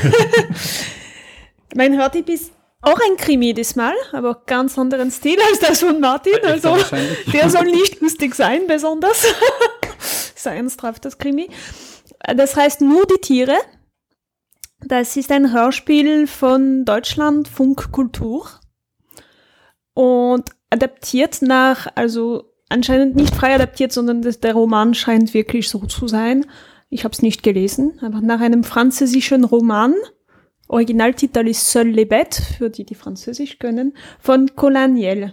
Mein Hörtipp ist auch ein Krimi diesmal, aber ganz anderen Stil als das von Martin. Also der soll nicht lustig sein, besonders. Ist ein ernsthaftes Krimi. Das heißt Nur die Tiere. Das ist ein Hörspiel von Deutschland Funk Kultur. Und adaptiert nach, also anscheinend nicht frei adaptiert, sondern das, der Roman scheint wirklich so zu sein. Ich habe es nicht gelesen, aber nach einem französischen Roman, Originaltitel ist Seules les Bêtes, für die, die Französisch können, von Colin Niel.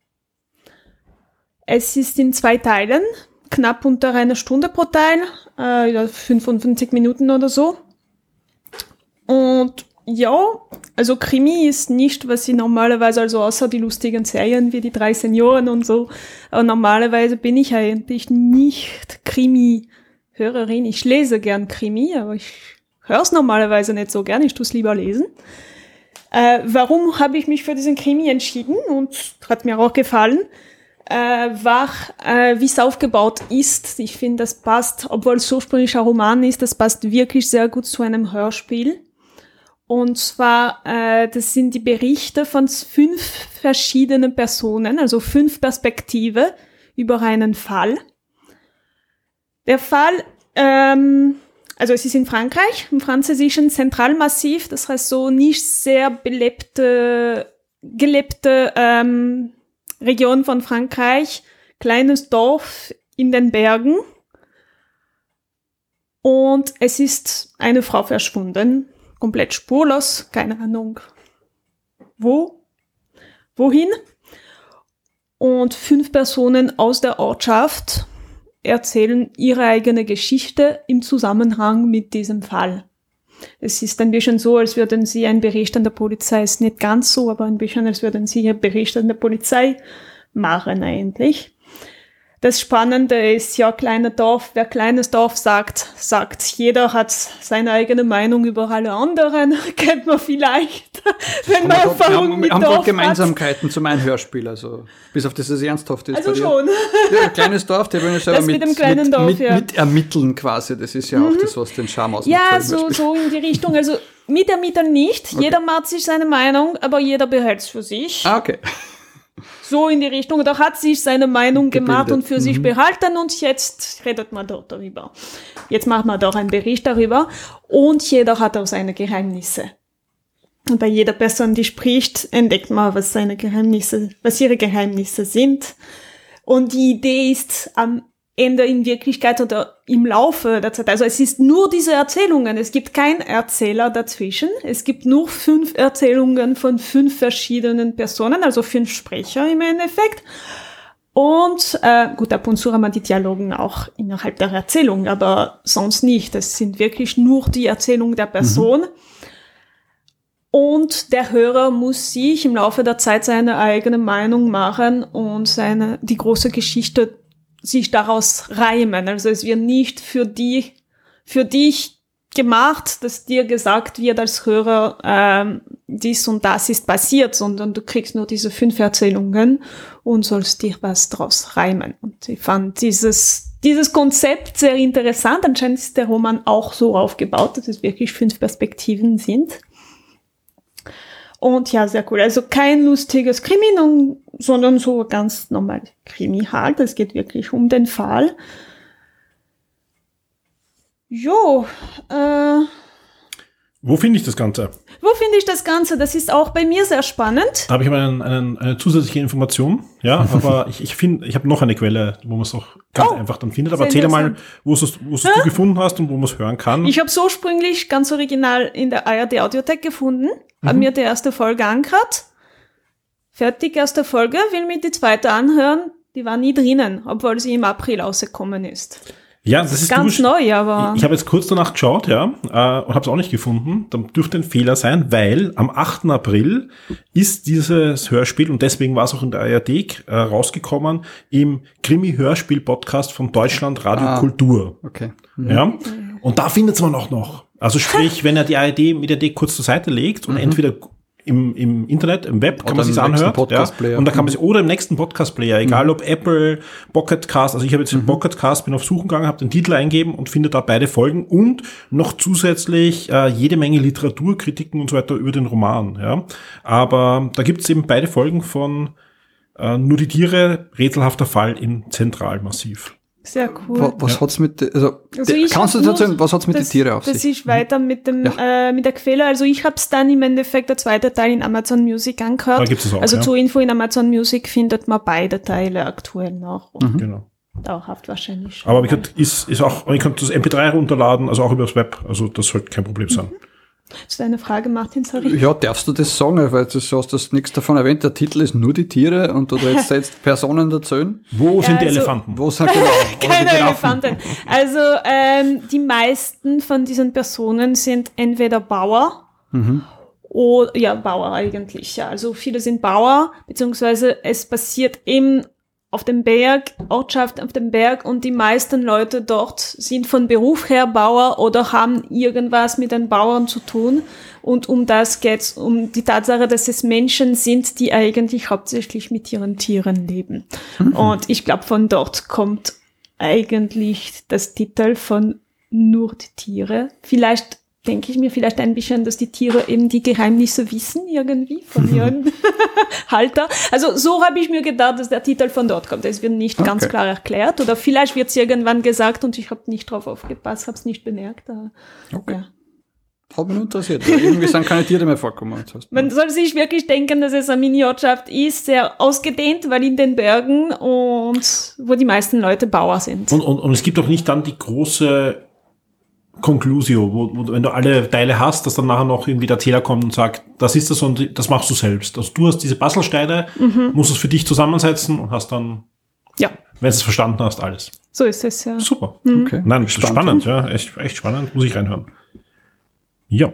Es ist in zwei Teilen, knapp unter einer Stunde pro Teil, äh, fünfundfünfzig Minuten oder so. Und ja, also Krimi ist nicht, was ich normalerweise, also außer die lustigen Serien wie die drei Senioren und so, aber normalerweise bin ich eigentlich nicht Krimi-Hörerin. Ich lese gern Krimi, aber ich höre es normalerweise nicht so gern, ich tue es lieber lesen. Äh, warum habe ich mich für diesen Krimi entschieden und hat mir auch gefallen, äh, war, äh, wie es aufgebaut ist. Ich finde, das passt, obwohl es ursprünglich ein Roman ist, das passt wirklich sehr gut zu einem Hörspiel. Und zwar, äh, das sind die Berichte von fünf verschiedenen Personen, also fünf Perspektive über einen Fall. Der Fall, ähm, also es ist in Frankreich, im französischen Zentralmassiv, das heißt so nicht sehr belebte, gelebte ähm, Region von Frankreich, kleines Dorf in den Bergen. Und es ist eine Frau verschwunden. Komplett spurlos, keine Ahnung wo, wohin. Und fünf Personen aus der Ortschaft erzählen ihre eigene Geschichte im Zusammenhang mit diesem Fall. Es ist ein bisschen so, als würden sie einen Bericht an der Polizei, ist nicht ganz so, aber ein bisschen, als würden sie einen Bericht an der Polizei machen eigentlich. Das Spannende ist ja, kleines Dorf, wer kleines Dorf sagt, sagt, jeder hat seine eigene Meinung über alle anderen, kennt man vielleicht, wenn man Erfahrung mit Dorf hat. Wir haben Gemeinsamkeiten zu meinem Hörspiel, also bis auf das, das Ernsthafte ist. Also schon. Ja, ein kleines Dorf, der will ich sagen, mit, mit, mit, Dorf, mit, ja. mit ermitteln quasi, das ist ja mhm. auch das, was den Charme ausmacht. Ja, so, so in die Richtung, also mit ermitteln nicht, okay. Jeder macht sich seine Meinung, aber jeder behält es für sich. Ah, okay. So in die Richtung, da hat sich seine Meinung Gebildet. gemacht und für mhm. sich behalten und jetzt redet man dort darüber. Jetzt macht man doch einen Bericht darüber und jeder hat auch seine Geheimnisse. Und bei jeder Person, die spricht, entdeckt man, was seine Geheimnisse, was ihre Geheimnisse sind. Und die Idee ist am Ende in Wirklichkeit oder im Laufe der Zeit, also es ist nur diese Erzählungen, es gibt keinen Erzähler dazwischen, es gibt nur fünf Erzählungen von fünf verschiedenen Personen, also fünf Sprecher im Endeffekt. Und äh, gut, ab und zu haben wir die Dialogen auch innerhalb der Erzählung, aber sonst nicht. Es sind wirklich nur die Erzählung der Person. Mhm. Und der Hörer muss sich im Laufe der Zeit seine eigene Meinung machen und seine die große Geschichte sich daraus reimen. Also es wird nicht für die, für dich gemacht, dass dir gesagt wird als Hörer, ähm, dies und das ist passiert, sondern du kriegst nur diese fünf Erzählungen und sollst dir was draus reimen. Und ich fand dieses, dieses Konzept sehr interessant. Anscheinend ist der Roman auch so aufgebaut, dass es wirklich fünf Perspektiven sind. Und ja, sehr cool. Also kein lustiges Krimi, sondern so ganz normal Krimi halt. Es geht wirklich um den Fall. Jo, äh... Wo finde ich das Ganze? Wo finde ich das Ganze? Das ist auch bei mir sehr spannend. Da habe ich mal einen, einen, eine zusätzliche Information. Ja, aber ich, ich finde, ich habe noch eine Quelle, wo man es auch ganz oh, einfach dann findet. Aber erzähle mal, wo es wo es du gefunden hast und wo man es hören kann. Ich habe es ursprünglich ganz original in der A R D-Audiothek gefunden, mhm. habe mir die erste Folge angehört. Fertig, erste Folge, will mir die zweite anhören. Die war nie drinnen, obwohl sie im April rausgekommen ist. Ja, das, das ist ganz neu, aber... Ich, ich habe jetzt kurz danach geschaut, ja, äh, und habe es auch nicht gefunden. Da dürfte ein Fehler sein, weil am achten April ist dieses Hörspiel, und deswegen war es auch in der A R D äh, rausgekommen, im Krimi-Hörspiel-Podcast von Deutschland Radio ah, Kultur. Okay. Mhm. Ja, und da findet man auch noch. Also sprich, wenn er die A R D mit der D kurz zur Seite legt und mhm. entweder im, im Internet, im Web kann oder man sich anhören. Ja, und da kann man sich, oder im nächsten Podcast-Player, egal mhm. ob Apple, Pocket Cast, also ich habe jetzt den mhm. Pocket Cast, bin auf Suchen gegangen, habe den Titel eingeben und finde da beide Folgen und noch zusätzlich äh, jede Menge Literaturkritiken und so weiter über den Roman. Ja, aber da gibt's eben beide Folgen von äh, Nur die Tiere, rätselhafter Fall im Zentralmassiv. Sehr cool. Was, was ja. hat's mit, also, also de, kannst du das erzählen, was hat's mit den Tieren auf sich? Das ist weiter mit dem, ja. äh, mit der Quelle. Also ich hab's dann im Endeffekt der zweite Teil in Amazon Music angehört. Da gibt's es auch, also ja. zur Info in Amazon Music findet man beide Teile aktuell noch. Mhm. Genau. Dauerhaft wahrscheinlich schon. Aber wie gesagt, ist, ist auch, ihr könnt das M P drei runterladen, also auch über das Web. Also das sollte kein Problem sein. Mhm. Ist eine Frage, Martin, sorry. Ja, darfst du das sagen, weil du hast das nichts davon erwähnt. Der Titel ist Nur die Tiere und du jetzt jetzt Personen erzählen. Wo ja, sind die also, Elefanten? Wo sind genau, keine Elefanten. Also ähm, die meisten von diesen Personen sind entweder Bauer mhm. oder ja Bauer eigentlich. Ja, also viele sind Bauer, beziehungsweise es passiert eben auf dem Berg, Ortschaft auf dem Berg, und die meisten Leute dort sind von Beruf her Bauer oder haben irgendwas mit den Bauern zu tun. Und um das geht's, um die Tatsache, dass es Menschen sind, die eigentlich hauptsächlich mit ihren Tieren leben. Mhm. Und ich glaube, von dort kommt eigentlich das Titel von Nur die Tiere. Vielleicht denke ich mir vielleicht ein bisschen, dass die Tiere eben die Geheimnisse wissen irgendwie von ihren Halter. Also so habe ich mir gedacht, dass der Titel von dort kommt. Es wird nicht okay. ganz klar erklärt oder vielleicht wird es irgendwann gesagt und ich habe nicht drauf aufgepasst, habe es nicht bemerkt. Aber, okay. Ja. Hat mich nur interessiert. Irgendwie sind keine Tiere mehr vorkommen. Das heißt, man soll sich wirklich denken, dass es eine Mini-Ortschaft ist, sehr ausgedehnt, weil in den Bergen und wo die meisten Leute Bauer sind. Und, und, und es gibt auch nicht dann die große Conclusio, wo, wo wenn du alle Teile hast, dass dann nachher noch irgendwie der Erzähler kommt und sagt, das ist das und das machst du selbst. Also du hast diese Puzzlesteine, mhm. musst es für dich zusammensetzen und hast dann, ja. wenn du es verstanden hast, alles. So ist es, ja. Super. Mhm. Okay. Nein, spannend. spannend, ja, echt, echt spannend, muss ich reinhören. Ja.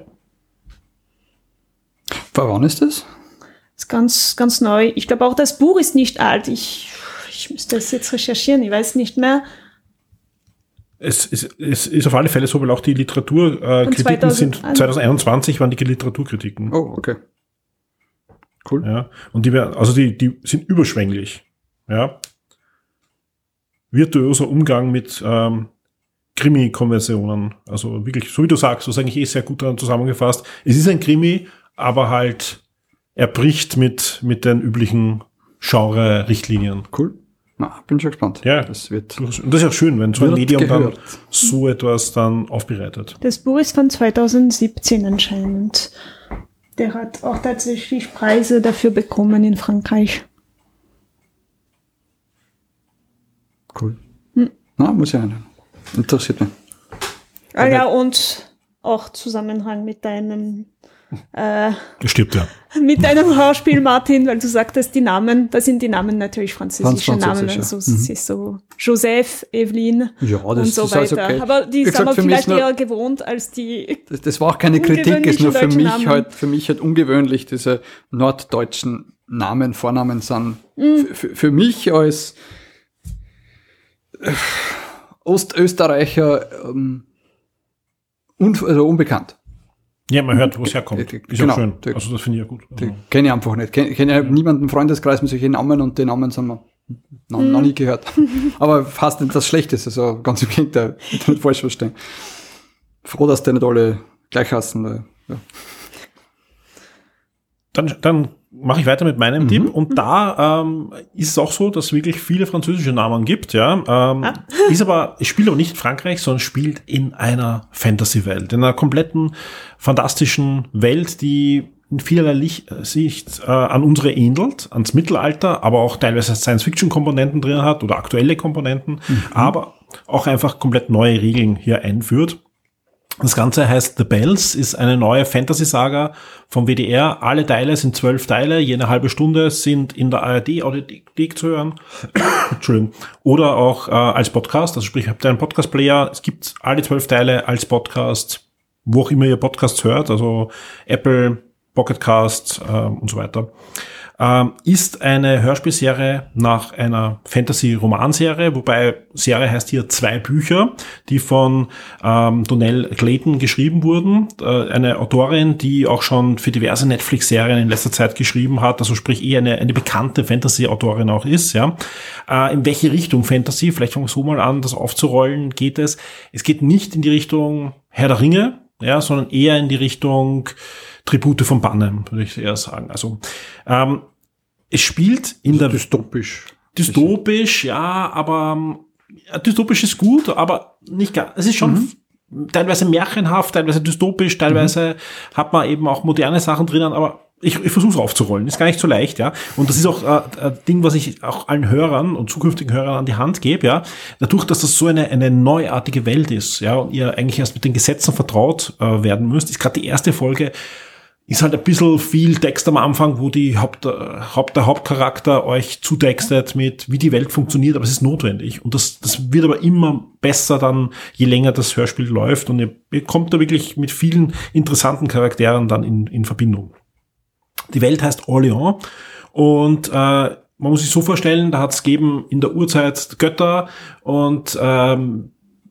Für wann ist das? Das ist ganz, ganz neu. Ich glaube auch, das Buch ist nicht alt. Ich, ich müsste das jetzt recherchieren, ich weiß nicht mehr. Es ist, es ist auf alle Fälle so, weil auch die Literaturkritiken äh, sind zwanzig einundzwanzig waren die Literaturkritiken. Oh, okay. Cool. Ja, und die, also die, die sind überschwänglich. Ja. Virtuoser Umgang mit ähm, Krimi-Konventionen. Also wirklich, so wie du sagst, das ist eigentlich eh sehr gut daran zusammengefasst. Es ist ein Krimi, aber halt er bricht mit, mit den üblichen Genre-Richtlinien. Cool. Na, bin schon gespannt. Ja, das wird. Und das ist auch schön, wenn so ein Medium gehört. Dann so etwas dann aufbereitet. Das Buch ist von zwanzig siebzehn anscheinend. Der hat auch tatsächlich Preise dafür bekommen in Frankreich. Cool. Hm. Na, muss ich einhören. Interessiert mich. Ah ja, und auch Zusammenhang mit deinem Äh, Stimmt, ja. Mit deinem Hörspiel, Martin, weil du sagtest, die Namen, das sind die Namen natürlich französische Namen. Also ja. mhm. es ist so Joseph, Evelyn ja, das, und so das weiter. Okay. Aber die gesagt, sind wir vielleicht nur, eher gewohnt als die. Das, das war auch keine Kritik, ist nur für mich Namen. halt, für mich halt ungewöhnlich, diese norddeutschen Namen, Vornamen sind mhm. für, für mich als äh, Ostösterreicher ähm, un, also unbekannt. Ja, man hört, wo es herkommt. Ist genau, auch schön. Die, also das finde ich ja gut. Die kenne ich einfach nicht. Ich kenne niemanden im Freundeskreis mit solchen Namen und die Namen sind wir noch, noch nie gehört. Aber fast nicht das Schlechteste, also ganz im Gegenteil, nicht falsch verstehen. Froh, dass die nicht alle gleich heißen. Weil, ja. Dann, dann mache ich weiter mit meinem mhm. Tipp. Und da ähm, ist es auch so, dass es wirklich viele französische Namen gibt. Ja, ähm, ah. ist aber, es spielt aber nicht in Frankreich, sondern spielt in einer Fantasy-Welt, in einer kompletten fantastischen Welt, die in vielerlei Licht, Sicht äh, an unsere ähnelt, ans Mittelalter, aber auch teilweise Science-Fiction-Komponenten drin hat oder aktuelle Komponenten, mhm. aber auch einfach komplett neue Regeln hier einführt. Das Ganze heißt The Bells, ist eine neue Fantasy-Saga vom W D R. Alle Teile sind zwölf Teile, je eine halbe Stunde sind in der A R D-Audiothek zu hören. Entschuldigung. Oder auch äh, als Podcast, also sprich, habt ihr einen Podcast-Player. Es gibt alle zwölf Teile als Podcast, wo auch immer ihr Podcasts hört, also Apple, Pocketcast äh, und so weiter. Ähm, ist eine Hörspielserie nach einer Fantasy-Romanserie, wobei Serie heißt hier zwei Bücher, die von ähm, Donnell Clayton geschrieben wurden. Äh, eine Autorin, die auch schon für diverse Netflix-Serien in letzter Zeit geschrieben hat, also sprich eher eine, eine bekannte Fantasy-Autorin auch ist. Ja. Äh, in welche Richtung Fantasy, vielleicht fangen wir so mal an, das aufzurollen, geht es. Es geht nicht in die Richtung Herr der Ringe, ja, sondern eher in die Richtung Tribute von Panem, würde ich eher sagen. Also ähm, es spielt in der dystopisch. Dystopisch, ja, aber ja, dystopisch ist gut, aber nicht gar. Es ist schon mhm. teilweise märchenhaft, teilweise dystopisch, teilweise mhm. hat man eben auch moderne Sachen drinnen, aber ich, ich versuche es aufzurollen. Ist gar nicht so leicht, ja. Und das ist auch äh, ein Ding, was ich auch allen Hörern und zukünftigen Hörern an die Hand gebe, ja. Dadurch, dass das so eine eine neuartige Welt ist, ja, und ihr eigentlich erst mit den Gesetzen vertraut äh, werden müsst, ist gerade die erste Folge ist halt ein bisschen viel Text am Anfang, wo die Haupt, Haupt, der Hauptcharakter euch zutextet mit, wie die Welt funktioniert, aber es ist notwendig. Und das, das wird aber immer besser dann, je länger das Hörspiel läuft. Und ihr, ihr kommt da wirklich mit vielen interessanten Charakteren dann in, in Verbindung. Die Welt heißt Orléans und äh, man muss sich so vorstellen, da hat es gegeben in der Urzeit Götter und ähm,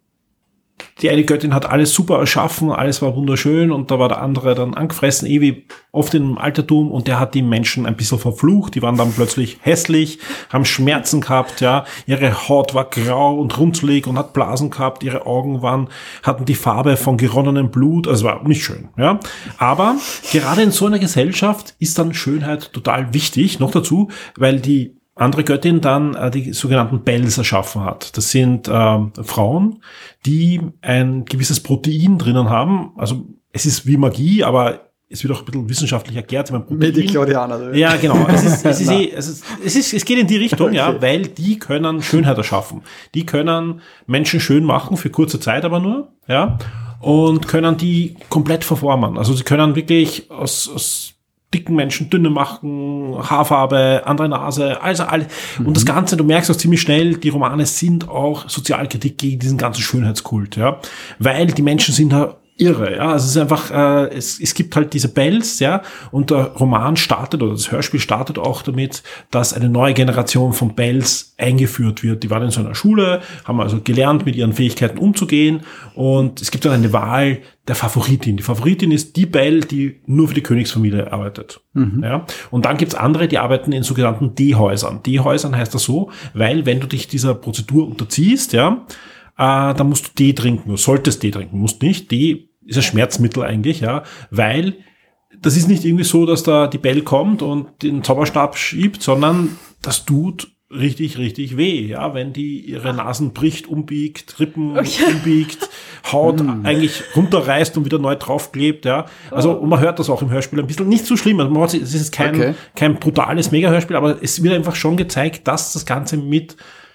die eine Göttin hat alles super erschaffen, alles war wunderschön und da war der andere dann angefressen, eh wie oft im Altertum und der hat die Menschen ein bisschen verflucht, die waren dann plötzlich hässlich, haben Schmerzen gehabt, ja, ihre Haut war grau und runzelig und hat Blasen gehabt, ihre Augen waren, hatten die Farbe von geronnenem Blut, also war nicht schön, ja, aber gerade in so einer Gesellschaft ist dann Schönheit total wichtig, noch dazu, weil die andere Göttin dann äh, die sogenannten Bells erschaffen hat. Das sind ähm, Frauen, die ein gewisses Protein drinnen haben. Also es ist wie Magie, aber es wird auch ein bisschen wissenschaftlich erklärt. Midi-Chlorianer. Ja, genau. Es, ist, es, ist eh, es, ist, es, ist, es geht in die Richtung, okay. Ja, weil die können Schönheit erschaffen. Die können Menschen schön machen, für kurze Zeit aber nur, ja, und können die komplett verformen. Also sie können wirklich aus, aus dicken Menschen dünne machen, Haarfarbe, andere Nase, also alles. Mhm. Und das Ganze, du merkst auch ziemlich schnell, die Romane sind auch Sozialkritik gegen diesen ganzen Schönheitskult, ja. Weil die Menschen sind da irre, ja. Also es ist einfach, äh, es, es gibt halt diese Bells, ja. Und der Roman startet, oder das Hörspiel startet auch damit, dass eine neue Generation von Bells eingeführt wird. Die waren in so einer Schule, haben also gelernt, mit ihren Fähigkeiten umzugehen. Und es gibt dann eine Wahl der Favoritin. Die Favoritin ist die Belle, die nur für die Königsfamilie arbeitet. Mhm. Ja. Und dann gibt's andere, die arbeiten in sogenannten D-Häusern. D-Häusern heißt das so, weil wenn du dich dieser Prozedur unterziehst, ja, äh, dann musst du Tee trinken. Du solltest Tee trinken, musst nicht. Tee ist ein Schmerzmittel eigentlich, ja, weil das ist nicht irgendwie so, dass da die Belle kommt und den Zauberstab schiebt, sondern das tut richtig, richtig weh, ja, wenn die ihre Nasen bricht, umbiegt, Rippen okay. umbiegt, Haut mm. eigentlich runterreißt und wieder neu draufklebt, ja. Also, und man hört das auch im Hörspiel ein bisschen, nicht so schlimm, also man hat, es ist kein, okay. kein brutales Mega-Hörspiel, aber es wird einfach schon gezeigt, dass das Ganze mit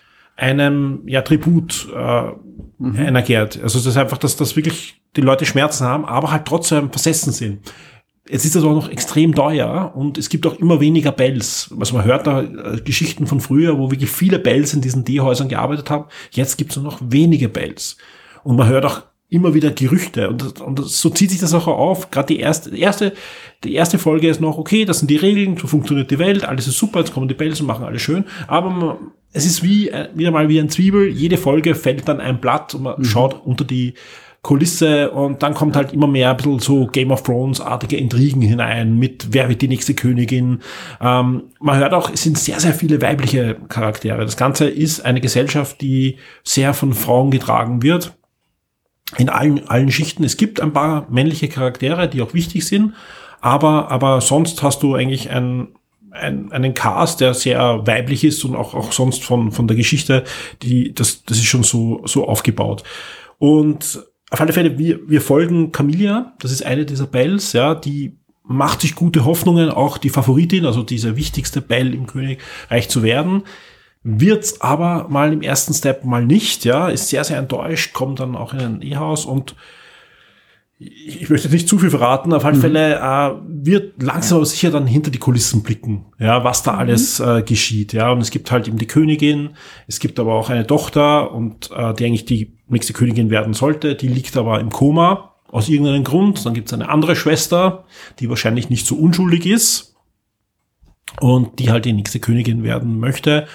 einem, ja, Tribut, äh, mhm. einhergeht. Also, es ist einfach, dass, dass wirklich die Leute Schmerzen haben, aber halt trotzdem versessen sind. Jetzt ist das auch noch extrem teuer und es gibt auch immer weniger Bells. Also man hört da äh, Geschichten von früher, wo wirklich viele Bells in diesen D-Häusern gearbeitet haben. Jetzt gibt es nur noch wenige Bells. Und man hört auch immer wieder Gerüchte. Und, und so zieht sich das auch auf. Gerade die erste, die erste, die erste Folge ist noch, okay, das sind die Regeln, so funktioniert die Welt, alles ist super, jetzt kommen die Bells und machen alles schön. Aber man, es ist wie, wieder mal wie ein Zwiebel. Jede Folge fällt dann ein Blatt und man mhm. schaut unter die Kulisse und dann kommt halt immer mehr ein bisschen so Game of Thrones-artige Intrigen hinein mit wer wird die nächste Königin. Ähm, man hört auch, es sind sehr, sehr viele weibliche Charaktere. Das Ganze ist eine Gesellschaft, die sehr von Frauen getragen wird. In allen, allen Schichten. Es gibt ein paar männliche Charaktere, die auch wichtig sind, aber, aber sonst hast du eigentlich ein, ein, einen Cast, der sehr weiblich ist und auch, auch sonst von, von der Geschichte, die, das, das ist schon so, so aufgebaut. Und auf alle Fälle, wir, wir folgen Camilla, das ist eine dieser Bells, ja, die macht sich gute Hoffnungen, auch die Favoritin, also diese wichtigste Belle im Königreich zu werden, wird's aber mal im ersten Step mal nicht, ja, ist sehr, sehr enttäuscht, kommt dann auch in ein Ehehaus und ich möchte nicht zu viel verraten, auf alle mhm. Fälle äh, wird langsam aber sicher dann hinter die Kulissen blicken, ja, was da alles äh, geschieht, ja, und es gibt halt eben die Königin, es gibt aber auch eine Tochter und äh, die eigentlich die nächste Königin werden sollte, die liegt aber im Koma aus irgendeinem Grund, dann gibt's eine andere Schwester, die wahrscheinlich nicht so unschuldig ist und die halt die nächste Königin werden möchte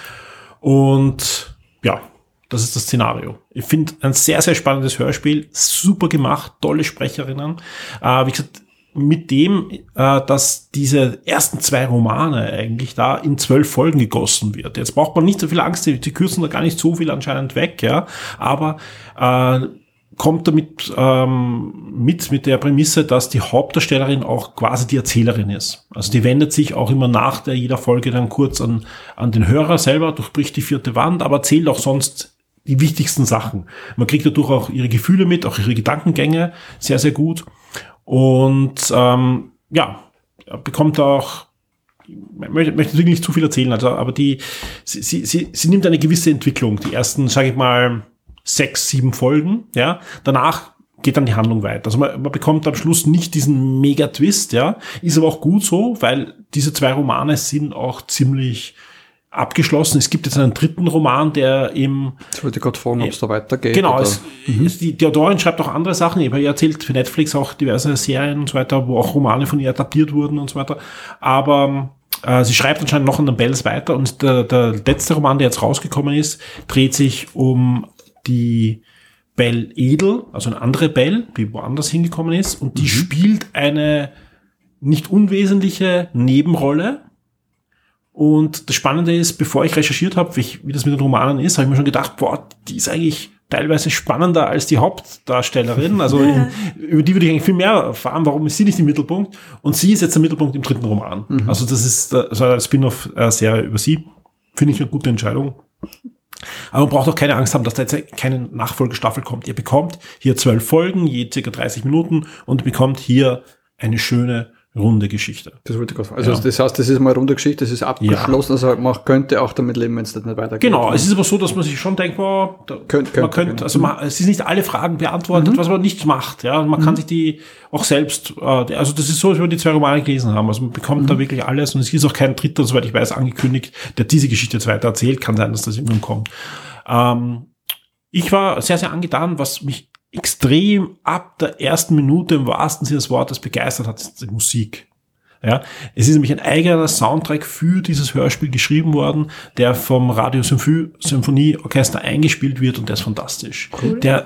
und ja, das ist das Szenario. Ich finde ein sehr, sehr spannendes Hörspiel, super gemacht, tolle Sprecherinnen. Äh, wie gesagt, mit dem, äh, dass diese ersten zwei Romane eigentlich da in zwölf Folgen gegossen wird. Jetzt braucht man nicht so viel Angst, die, die kürzen da gar nicht so viel anscheinend weg, ja. Aber äh, kommt damit ähm, mit mit der Prämisse, dass die Hauptdarstellerin auch quasi die Erzählerin ist. Also die wendet sich auch immer nach der jeder Folge dann kurz an an den Hörer selber, durchbricht die vierte Wand, aber erzählt auch sonst die wichtigsten Sachen. Man kriegt dadurch auch ihre Gefühle mit, auch ihre Gedankengänge sehr, sehr gut. Und ähm, ja, bekommt auch, ich möchte, möchte natürlich nicht zu viel erzählen, also, aber die, sie, sie, sie, sie nimmt eine gewisse Entwicklung. Die ersten, sage ich mal, sechs, sieben Folgen, ja. Danach geht dann die Handlung weiter. Also man, man bekommt am Schluss nicht diesen Mega-Twist, ja. Ist aber auch gut so, weil diese zwei Romane sind auch ziemlich abgeschlossen. Es gibt jetzt einen dritten Roman, der im... Ich wollte gerade fragen, ob es da weitergeht. Genau, es, mhm. es, die, die Autorin schreibt auch andere Sachen. Ich habe ihr erzählt für Netflix auch diverse Serien und so weiter, wo auch Romane von ihr adaptiert wurden und so weiter. Aber äh, sie schreibt anscheinend noch an den Bells weiter und der, der letzte Roman, der jetzt rausgekommen ist, dreht sich um die Belle Edel, also eine andere Belle, die woanders hingekommen ist und die mhm. spielt eine nicht unwesentliche Nebenrolle. Und das Spannende ist, bevor ich recherchiert habe, wie, wie das mit den Romanen ist, habe ich mir schon gedacht, boah, die ist eigentlich teilweise spannender als die Hauptdarstellerin. Also in, über die würde ich eigentlich viel mehr erfahren. Warum ist sie nicht im Mittelpunkt? Und sie ist jetzt der Mittelpunkt im dritten Roman. Mhm. Also das ist also eine Spin-off-Serie über sie. Finde ich eine gute Entscheidung. Aber man braucht auch keine Angst haben, dass da jetzt keine Nachfolgestaffel kommt. Ihr bekommt hier zwölf Folgen, je circa dreißig Minuten und ihr bekommt hier eine schöne runde Geschichte. Das wollte ich gerade sagen. Also ja. Das heißt, das ist mal eine runde Geschichte, das ist abgeschlossen, ja. Also man könnte auch damit leben, wenn es das nicht weitergeht. Genau, es ist aber so, dass man sich schon denkt, boah, da, Könnt, man könnte, genau. also man, es ist nicht alle Fragen beantwortet, mhm. was man nicht macht, ja, man mhm. kann sich die auch selbst, äh, also das ist so, als wir die zwei Romane gelesen haben, also man bekommt mhm. da wirklich alles und es ist auch kein Dritter, soweit ich weiß, angekündigt, der diese Geschichte jetzt weiter erzählt, kann sein, dass das irgendwann kommt. Ähm, ich war sehr, sehr angetan, was mich extrem ab der ersten Minute im wahrsten Sinne des Wortes begeistert hat, ist die Musik. Ja, es ist nämlich ein eigener Soundtrack für dieses Hörspiel geschrieben worden, der vom Radio Symphonieorchester eingespielt wird und der ist fantastisch. Cool. Der,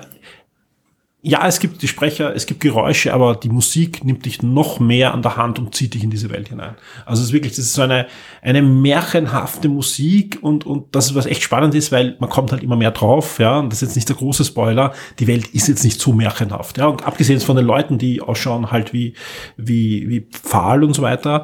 ja, es gibt die Sprecher, es gibt Geräusche, aber die Musik nimmt dich noch mehr an der Hand und zieht dich in diese Welt hinein. Also es ist wirklich, das ist so eine, eine märchenhafte Musik und, und das ist was echt spannend ist, weil man kommt halt immer mehr drauf, ja, und das ist jetzt nicht der große Spoiler, die Welt ist jetzt nicht so märchenhaft, ja, und abgesehen von den Leuten, die ausschauen halt wie, wie, wie Pfahl und so weiter,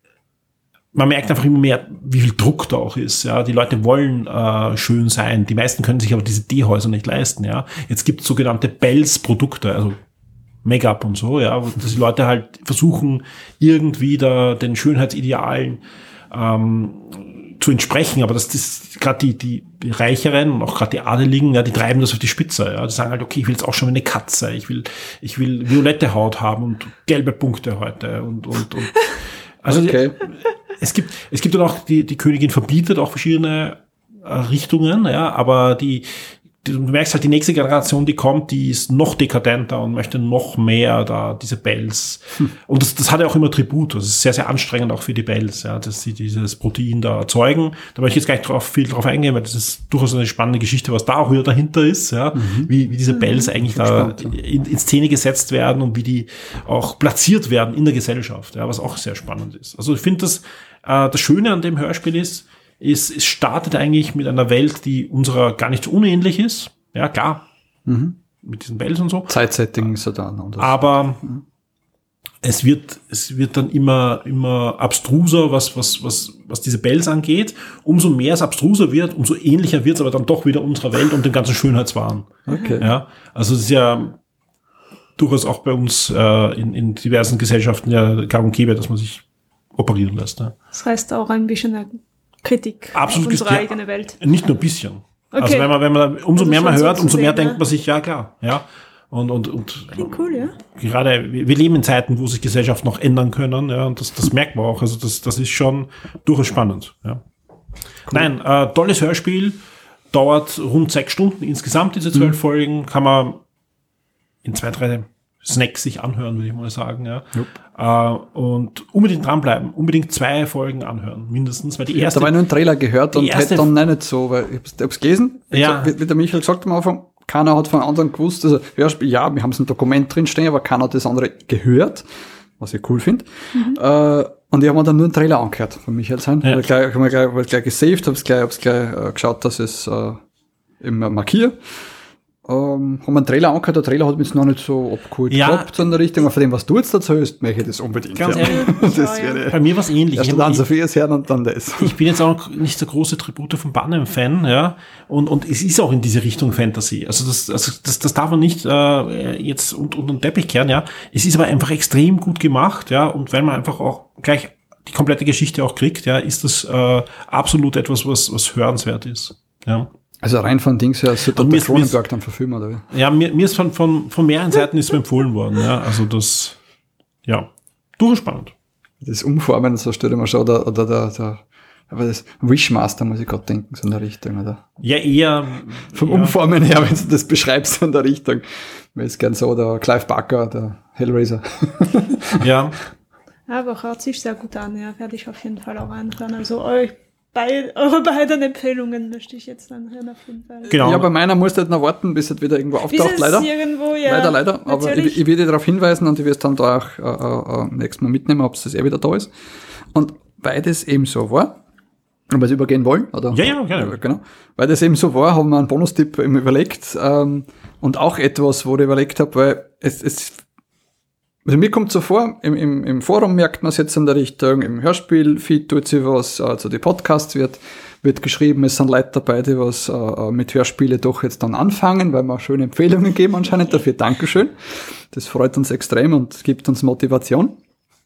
man merkt einfach immer mehr, wie viel Druck da auch ist. Ja, die Leute wollen äh, schön sein. Die meisten können sich aber diese Teehäuser nicht leisten. Ja, jetzt gibt es sogenannte Bells-Produkte, also Make-up und so. Ja, wo die Leute halt versuchen irgendwie da den Schönheitsidealen ähm, zu entsprechen. Aber das ist gerade die die die Reicheren und auch gerade die Adeligen, ja, die treiben das auf die Spitze. Ja, die sagen halt, okay, ich will jetzt auch schon eine Katze. Ich will ich will violette Haut haben und gelbe Punkte heute und und und. Also okay. Es gibt, es gibt dann auch, die, die Königin verbietet auch verschiedene äh, Richtungen, ja, aber die, du merkst halt, die nächste Generation, die kommt, die ist noch dekadenter und möchte noch mehr da, diese Bells. Hm. Und das, das hat ja auch immer Tribut. Das ist sehr, sehr anstrengend auch für die Bells, ja, dass sie dieses Protein da erzeugen. Da möchte ich jetzt gar nicht drauf, viel drauf eingehen, weil das ist durchaus eine spannende Geschichte, was da auch wieder dahinter ist, ja, mhm. wie, wie diese Bells eigentlich da spannend, ja. in, in Szene gesetzt werden und wie die auch platziert werden in der Gesellschaft, ja, was auch sehr spannend ist. Also ich finde, das, äh, das Schöne an dem Hörspiel ist, Es, es startet eigentlich mit einer Welt, die unserer gar nicht so unähnlich ist. Ja, klar. Mhm. Mit diesen Bells und so. Zeitsetting ist ja da anders. Aber mhm. es wird, es wird dann immer, immer abstruser, was, was, was, was diese Bells angeht. Umso mehr es abstruser wird, umso ähnlicher wird es aber dann doch wieder unserer Welt und dem ganzen Schönheitswahn. Okay. Ja, also es ist ja durchaus auch bei uns äh, in, in diversen Gesellschaften ja gang und gäbe, dass man sich operieren lässt. Ja. Das heißt auch ein bisschen eine Kritik Absolut, auf unsere ja, eigene Welt. Nicht nur ein bisschen. Okay. Also wenn man, wenn man umso also mehr man hört, so umso mehr sehen, denkt ne? man sich, ja klar, ja. Und, und, und Klingt cool, ja. Gerade, wir, wir leben in Zeiten, wo sich Gesellschaften noch ändern können, ja, und das, das merkt man auch. Also das, das ist schon durchaus spannend, ja. Cool. Nein, äh, tolles Hörspiel, dauert rund sechs Stunden insgesamt, diese zwölf mhm. Folgen, kann man in zwei, drei Snacks sich anhören, würde ich mal sagen, ja. Yep. Uh, und unbedingt dranbleiben, unbedingt zwei Folgen anhören, mindestens, weil die erste... Da war ich nur einen Trailer gehört und hätte dann nicht so, weil ich hab's, hab's gelesen, ja. Gesagt, wie der Michael gesagt am Anfang, keiner hat von anderen gewusst, also Hörspiel, ja, wir haben es im Dokument drinstehen, aber keiner hat das andere gehört, was ich cool finde. Mhm. Uh, und ich habe mir dann nur einen Trailer angehört von Michael sein, ja. Ich habe mir gleich, gleich, gleich gesaved, habe gleich, hab's gleich uh, geschaut, dass ich es uh, immer markiere. Um, haben wir einen Trailer angehört, der Trailer hat mich jetzt noch nicht so abgeholt ja. gehabt, so in der Richtung, aber von dem, was du jetzt dazu hörst, möchte ich das unbedingt. Ganz ehrlich, das ja, ja. Bei mir war es ähnlich. Erst dann Sophias hören und dann das. Ich bin jetzt auch nicht der große Tribute von Bannem-Fan, ja, und, und es ist auch in diese Richtung Fantasy. Also das, also das, das darf man nicht äh, jetzt unter den Teppich kehren, ja. Es ist aber einfach extrem gut gemacht, ja, und wenn man einfach auch gleich die komplette Geschichte auch kriegt, ja, ist das äh, absolut etwas, was, was hörenswert ist, ja. Also rein von Dings her, es wird der Cronenberg dann verfilmen, oder wie? Ja, mir, mir ist von, von, von mehreren Seiten ist mir empfohlen worden, ja, also das, ja, durchaus spannend. Das Umformen, so stelle ich mir schon, oder, oder der, der, aber das Wishmaster muss ich gerade denken, so in der Richtung, oder? Ja, eher. Vom ja. Umformen her, wenn du das beschreibst, so in der Richtung. Mir ist gern so, der Clive Barker, der Hellraiser. Ja. Aber hört sich sehr gut an, ja, werde ich auf jeden Fall auch anhören, also euch. Bei, eure beiden Empfehlungen möchte ich jetzt dann hören, auf jeden Fall. Genau. Ja, bei meiner musst du halt noch warten, bis es wieder irgendwo auftaucht, bis leider. Irgendwo, ja, leider, leider. Aber ich, ich werde darauf hinweisen und ich werde es dann da auch äh, äh, nächstes Mal mitnehmen, ob es das eh wieder da ist. Und weil das eben so war, und wir es übergehen wollen, oder? Ja, ja, gerne. Ja, genau. Weil das eben so war, haben wir einen Bonustipp eben überlegt ähm, und auch etwas, wo ich überlegt habe, weil es, es also mir kommt so vor, im, im, im Forum merkt man es jetzt in der Richtung, im Hörspiel-Feed tut sich was, also die Podcasts wird, wird geschrieben, es sind Leute dabei, die was äh, mit Hörspiele doch jetzt dann anfangen, weil wir schöne Empfehlungen geben anscheinend dafür. Dankeschön. Das freut uns extrem und gibt uns Motivation.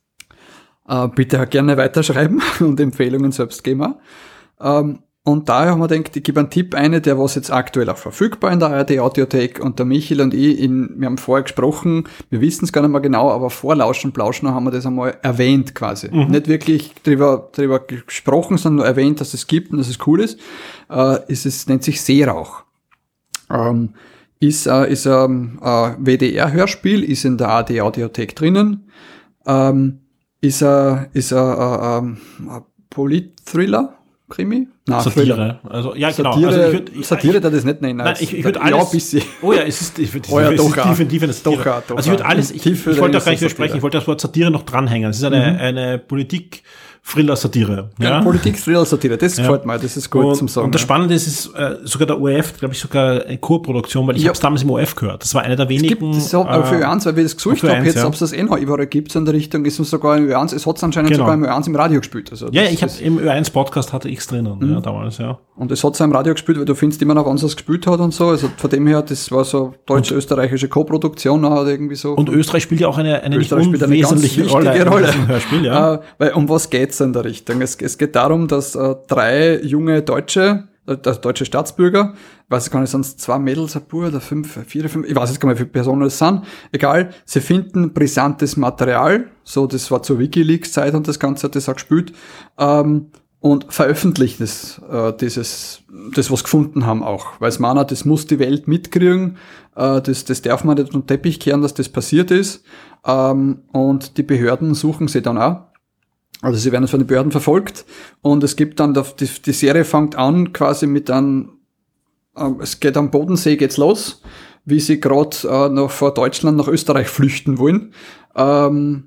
Äh, bitte auch gerne weiterschreiben und Empfehlungen selbst geben. Ähm, Und daher haben wir gedacht, ich gebe einen Tipp eine, der was jetzt aktuell auch verfügbar in der A R D-Audiothek und der Michael und ich, in, wir haben vorher gesprochen, wir wissen es gar nicht mehr genau, aber vor Lauschen und Plauschen haben wir das einmal erwähnt quasi. Mhm. Nicht wirklich drüber, drüber gesprochen, sondern nur erwähnt, dass es gibt und dass es cool ist. Äh, ist es nennt sich Seerauch. Ähm, ist äh, ist ein äh, W D R-Hörspiel, ist in der A R D-Audiothek drinnen. Ähm, ist ein ist ein Polit-Thriller. Krimi? Nein, Satire. Thriller. Also, ja, genau. Satire, also ich würd, ich, Satire, der das nicht nennen. Nein, ich, ich würde alles. Ja, ein bisschen. Oh ja, es ist, ich würde, oh ja, es doch, ist tief in tief in Satire. Doch, doch, also ich würde alles, ich, ich wollte auch gar nicht widersprechen, ich wollte das Wort Satire noch dranhängen. Es ist eine, mhm. eine Politik, Thriller-Satire. Ja, ja? Politik-Thriller-Satire, das ja. gefällt mir, das ist gut und, zum Sagen. Und das Spannende ist, ist äh, sogar der O R F, glaube ich, sogar eine Co-Produktion, weil ich ja. habe es damals im O R F gehört. Das war einer der wenigen. Es gibt, das hat, äh, für Ö eins, weil wir das gesucht haben, jetzt, ja. ob es das eh noch überall gibt, so in der Richtung, ist es sogar im Ö eins, es hat es anscheinend genau. sogar im Ö eins im Radio gespielt. Also ja, ich habe im Ö eins Podcast hatte ich es drinnen, mhm. ja, damals, ja. Und es hat es im Radio gespielt, weil du findest immer noch, wann es es gespielt hat und so. Also von dem her, das war so deutsch-österreichische Co-Produktion halt irgendwie so. Und Österreich spielt ja auch eine, eine nicht unwesentliche Rolle Rolle im Hörspiel, ja. Äh, weil um was geht's in der Richtung? Es, es geht darum, dass äh, drei junge Deutsche, äh, deutsche Staatsbürger, ich weiß gar nicht, sonst zwei Mädels, ein Bub oder fünf, vier, fünf, ich weiß jetzt gar nicht, wie viele Personen es sind, egal, sie finden brisantes Material, so, das war zur WikiLeaks-Zeit und das Ganze hat das auch gespielt, ähm, und veröffentlichen das, äh, dieses, das, was gefunden haben auch. Weil es meinen, das muss die Welt mitkriegen, äh, das, das darf man nicht unter den Teppich kehren, dass das passiert ist. Ähm, und die Behörden suchen sie dann auch. Also sie werden von den Behörden verfolgt und es gibt dann, die, die Serie fängt an quasi mit einem, äh, es geht am Bodensee, geht's los, wie sie gerade äh, noch vor Deutschland nach Österreich flüchten wollen. Ähm,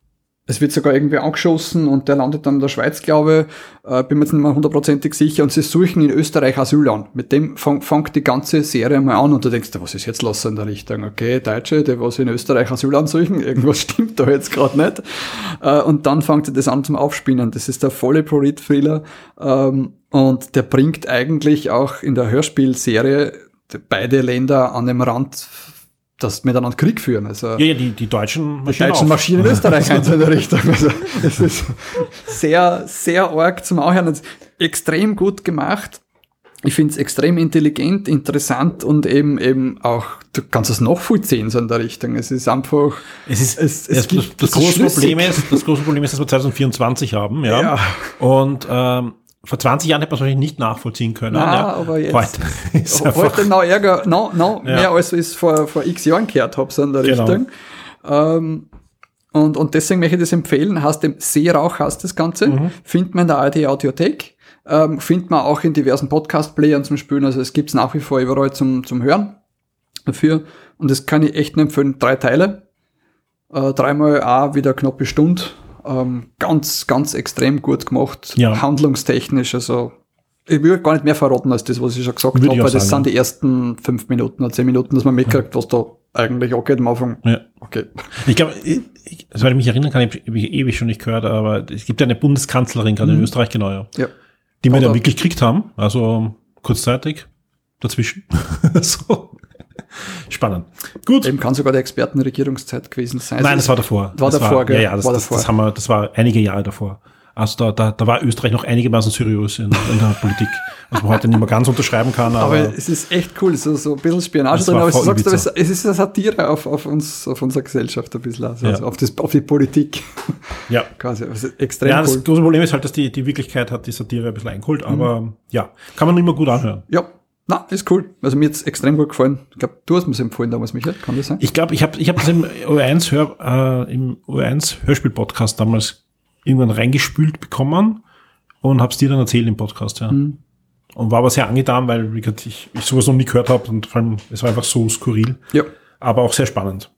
Es wird sogar irgendwie angeschossen und der landet dann in der Schweiz, glaube ich. Äh, bin mir jetzt nicht mehr hundertprozentig sicher. Und sie suchen in Österreich Asyl an. Mit dem fang, fängt die ganze Serie mal an und du denkst, was ist jetzt los in der Richtung? Okay, Deutsche, die was in Österreich Asyl ansuchen, irgendwas stimmt da jetzt gerade nicht. Äh, und dann fängt sie das an zum Aufspinnen. Das ist der volle Polit-Thriller. Ähm, und der bringt eigentlich auch in der Hörspielserie beide Länder an dem Rand, dass miteinander Krieg führen. Also ja, ja, die, die Deutschen marschieren, die Deutschen marschieren in Österreich ein, so in der Richtung. Also, es ist sehr, sehr arg zum Anhören. Extrem gut gemacht. Ich finde es extrem intelligent, interessant und eben, eben auch, du kannst es nachvollziehen, so in der Richtung. Es ist einfach, es ist, es, es das, gibt, das, das große Problem ist, das große Problem ist, dass wir zwanzig vierundzwanzig haben, ja. ja. Und, ähm, vor zwanzig Jahren hätte man es wahrscheinlich nicht nachvollziehen können. Nein, ja. aber jetzt. Heute ist heute noch Ärger, noch, noch ja. mehr als ich es vor, vor x Jahren gehört habe, so in der genau. Richtung. Ähm, und, und deswegen möchte ich das empfehlen. Heißt dem Seerauch heißt das Ganze. Mhm. Findet man in der A R D Audiothek. Ähm, findet man auch in diversen Podcast-Playern zum Spielen. Also es gibt's nach wie vor überall zum, zum Hören dafür. Und das kann ich echt nur empfehlen. Drei Teile. Äh, dreimal auch wieder knappe Stunde. Ähm, ganz, ganz extrem gut gemacht. Ja. Handlungstechnisch. Also ich will gar nicht mehr verraten als das, was ich schon gesagt habe, weil das sind die ersten fünf Minuten oder zehn Minuten, dass man mitkriegt, was da eigentlich angeht am Anfang. Ja. Okay. Ich glaube, soweit ich mich erinnern kann, ich habe ich ewig schon nicht gehört, aber es gibt ja eine Bundeskanzlerin gerade mhm. in Österreich, genau, ja. ja. Die wir da wirklich gekriegt haben, also kurzzeitig dazwischen. So. Spannend. Gut. Eben kann sogar die Expertenregierungszeit gewesen sein. Nein, das war davor. War das davor, war, gell? Ja, ja, das, war das, das, haben wir, das war einige Jahre davor. Also da, da, da war Österreich noch einigermaßen seriös in, in der Politik, was man heute nicht mehr ganz unterschreiben kann. Aber, aber es ist echt cool, so, so ein bisschen Spionage drin, aber sagst du, es ist eine Satire auf, auf uns, auf unsere Gesellschaft ein bisschen, also ja. auf, das, auf die Politik. Ja. Quasi, also extrem ja, cool. Das große Problem ist halt, dass die, die Wirklichkeit hat die Satire ein bisschen eingeholt, aber mhm. ja, kann man immer gut anhören. Ja. Na, ist cool. Also mir hat's extrem gut gefallen. Ich glaube, du hast mir es empfohlen damals, Michael. Kann das sein? Ich glaube, ich habe ich hab das im O eins Hör, äh, im O eins Hörspiel-Podcast damals irgendwann reingespült bekommen und hab's dir dann erzählt im Podcast, ja. Mhm. Und war aber sehr angetan, weil wie gesagt, ich, ich sowas noch nie gehört habe und vor allem, es war einfach so skurril. Ja. Aber auch sehr spannend.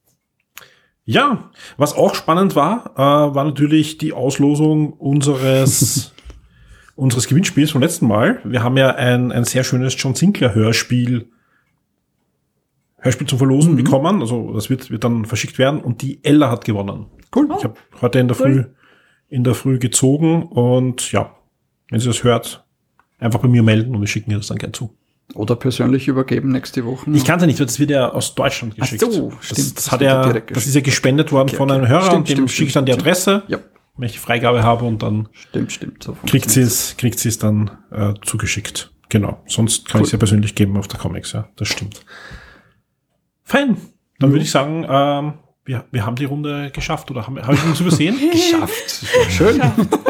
Ja, was auch spannend war, äh, war natürlich die Auslosung unseres unseres Gewinnspiels vom letzten Mal. Wir haben ja ein, ein sehr schönes John Sinclair Hörspiel, Hörspiel zum Verlosen mhm. bekommen. Also das wird, wird dann verschickt werden und die Ella hat gewonnen. Cool. Ich habe heute in der cool. Früh in der Früh gezogen und ja, wenn sie das hört, einfach bei mir melden und wir schicken ihr das dann gern zu. Oder persönlich übergeben nächste Woche. Ich kann es ja nicht, weil das wird ja aus Deutschland geschickt. Ach so, stimmt. Das, das hat ja, das ist ja gespendet worden okay, von einem Hörer, stimmt, und dem schicke ich dann die Adresse. Ja. Wenn ich die Freigabe habe und dann stimmt, stimmt, so kriegt sie es, kriegt sie es dann äh, zugeschickt. Genau. Sonst kann cool. ich es ja persönlich geben auf der Comics, ja. Das stimmt. Fein. Dann mhm. würde ich sagen, ähm, wir, wir haben die Runde geschafft, oder habe hab ich uns übersehen? Geschafft. Schön.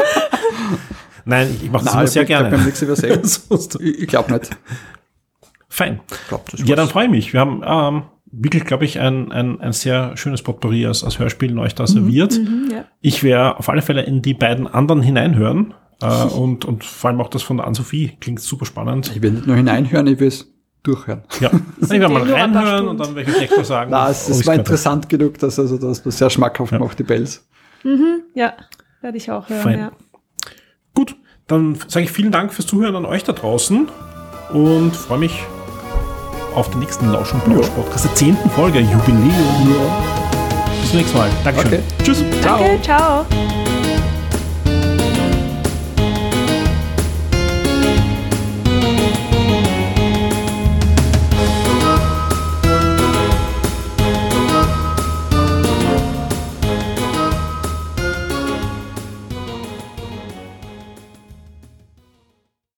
Nein, ich, ich mache das Nein, immer sehr ich gerne. Ich, nichts übersehen. ich ich glaube nicht. Fein. Ich glaub, das ja, dann freue ich mich. Wir haben ähm, wirklich, glaube ich, ein, ein, ein sehr schönes Potpourri als, als Hörspiel euch da serviert. Mhm, ja. Ich werde auf alle Fälle in die beiden anderen hineinhören. Äh, und, und vor allem auch das von der Anne-Sophie klingt super spannend. Ich werde nicht nur hineinhören, ich will es durchhören. Ja, ich werde mal reinhören und dann werde ich direkt mal sagen. Nein, es, es war interessant genug, dass also das sehr schmackhaft ja. macht, die Bells. Mhm, ja, werde ich auch hören. Ja. Gut, dann sage ich vielen Dank fürs Zuhören an euch da draußen und freue mich auf den nächsten Lausch und Plausch Podcast, der zehnten Folge, Jubiläum. Ja. Bis zum nächsten Mal. Dankeschön. Okay. Tschüss. Danke, ciao. ciao.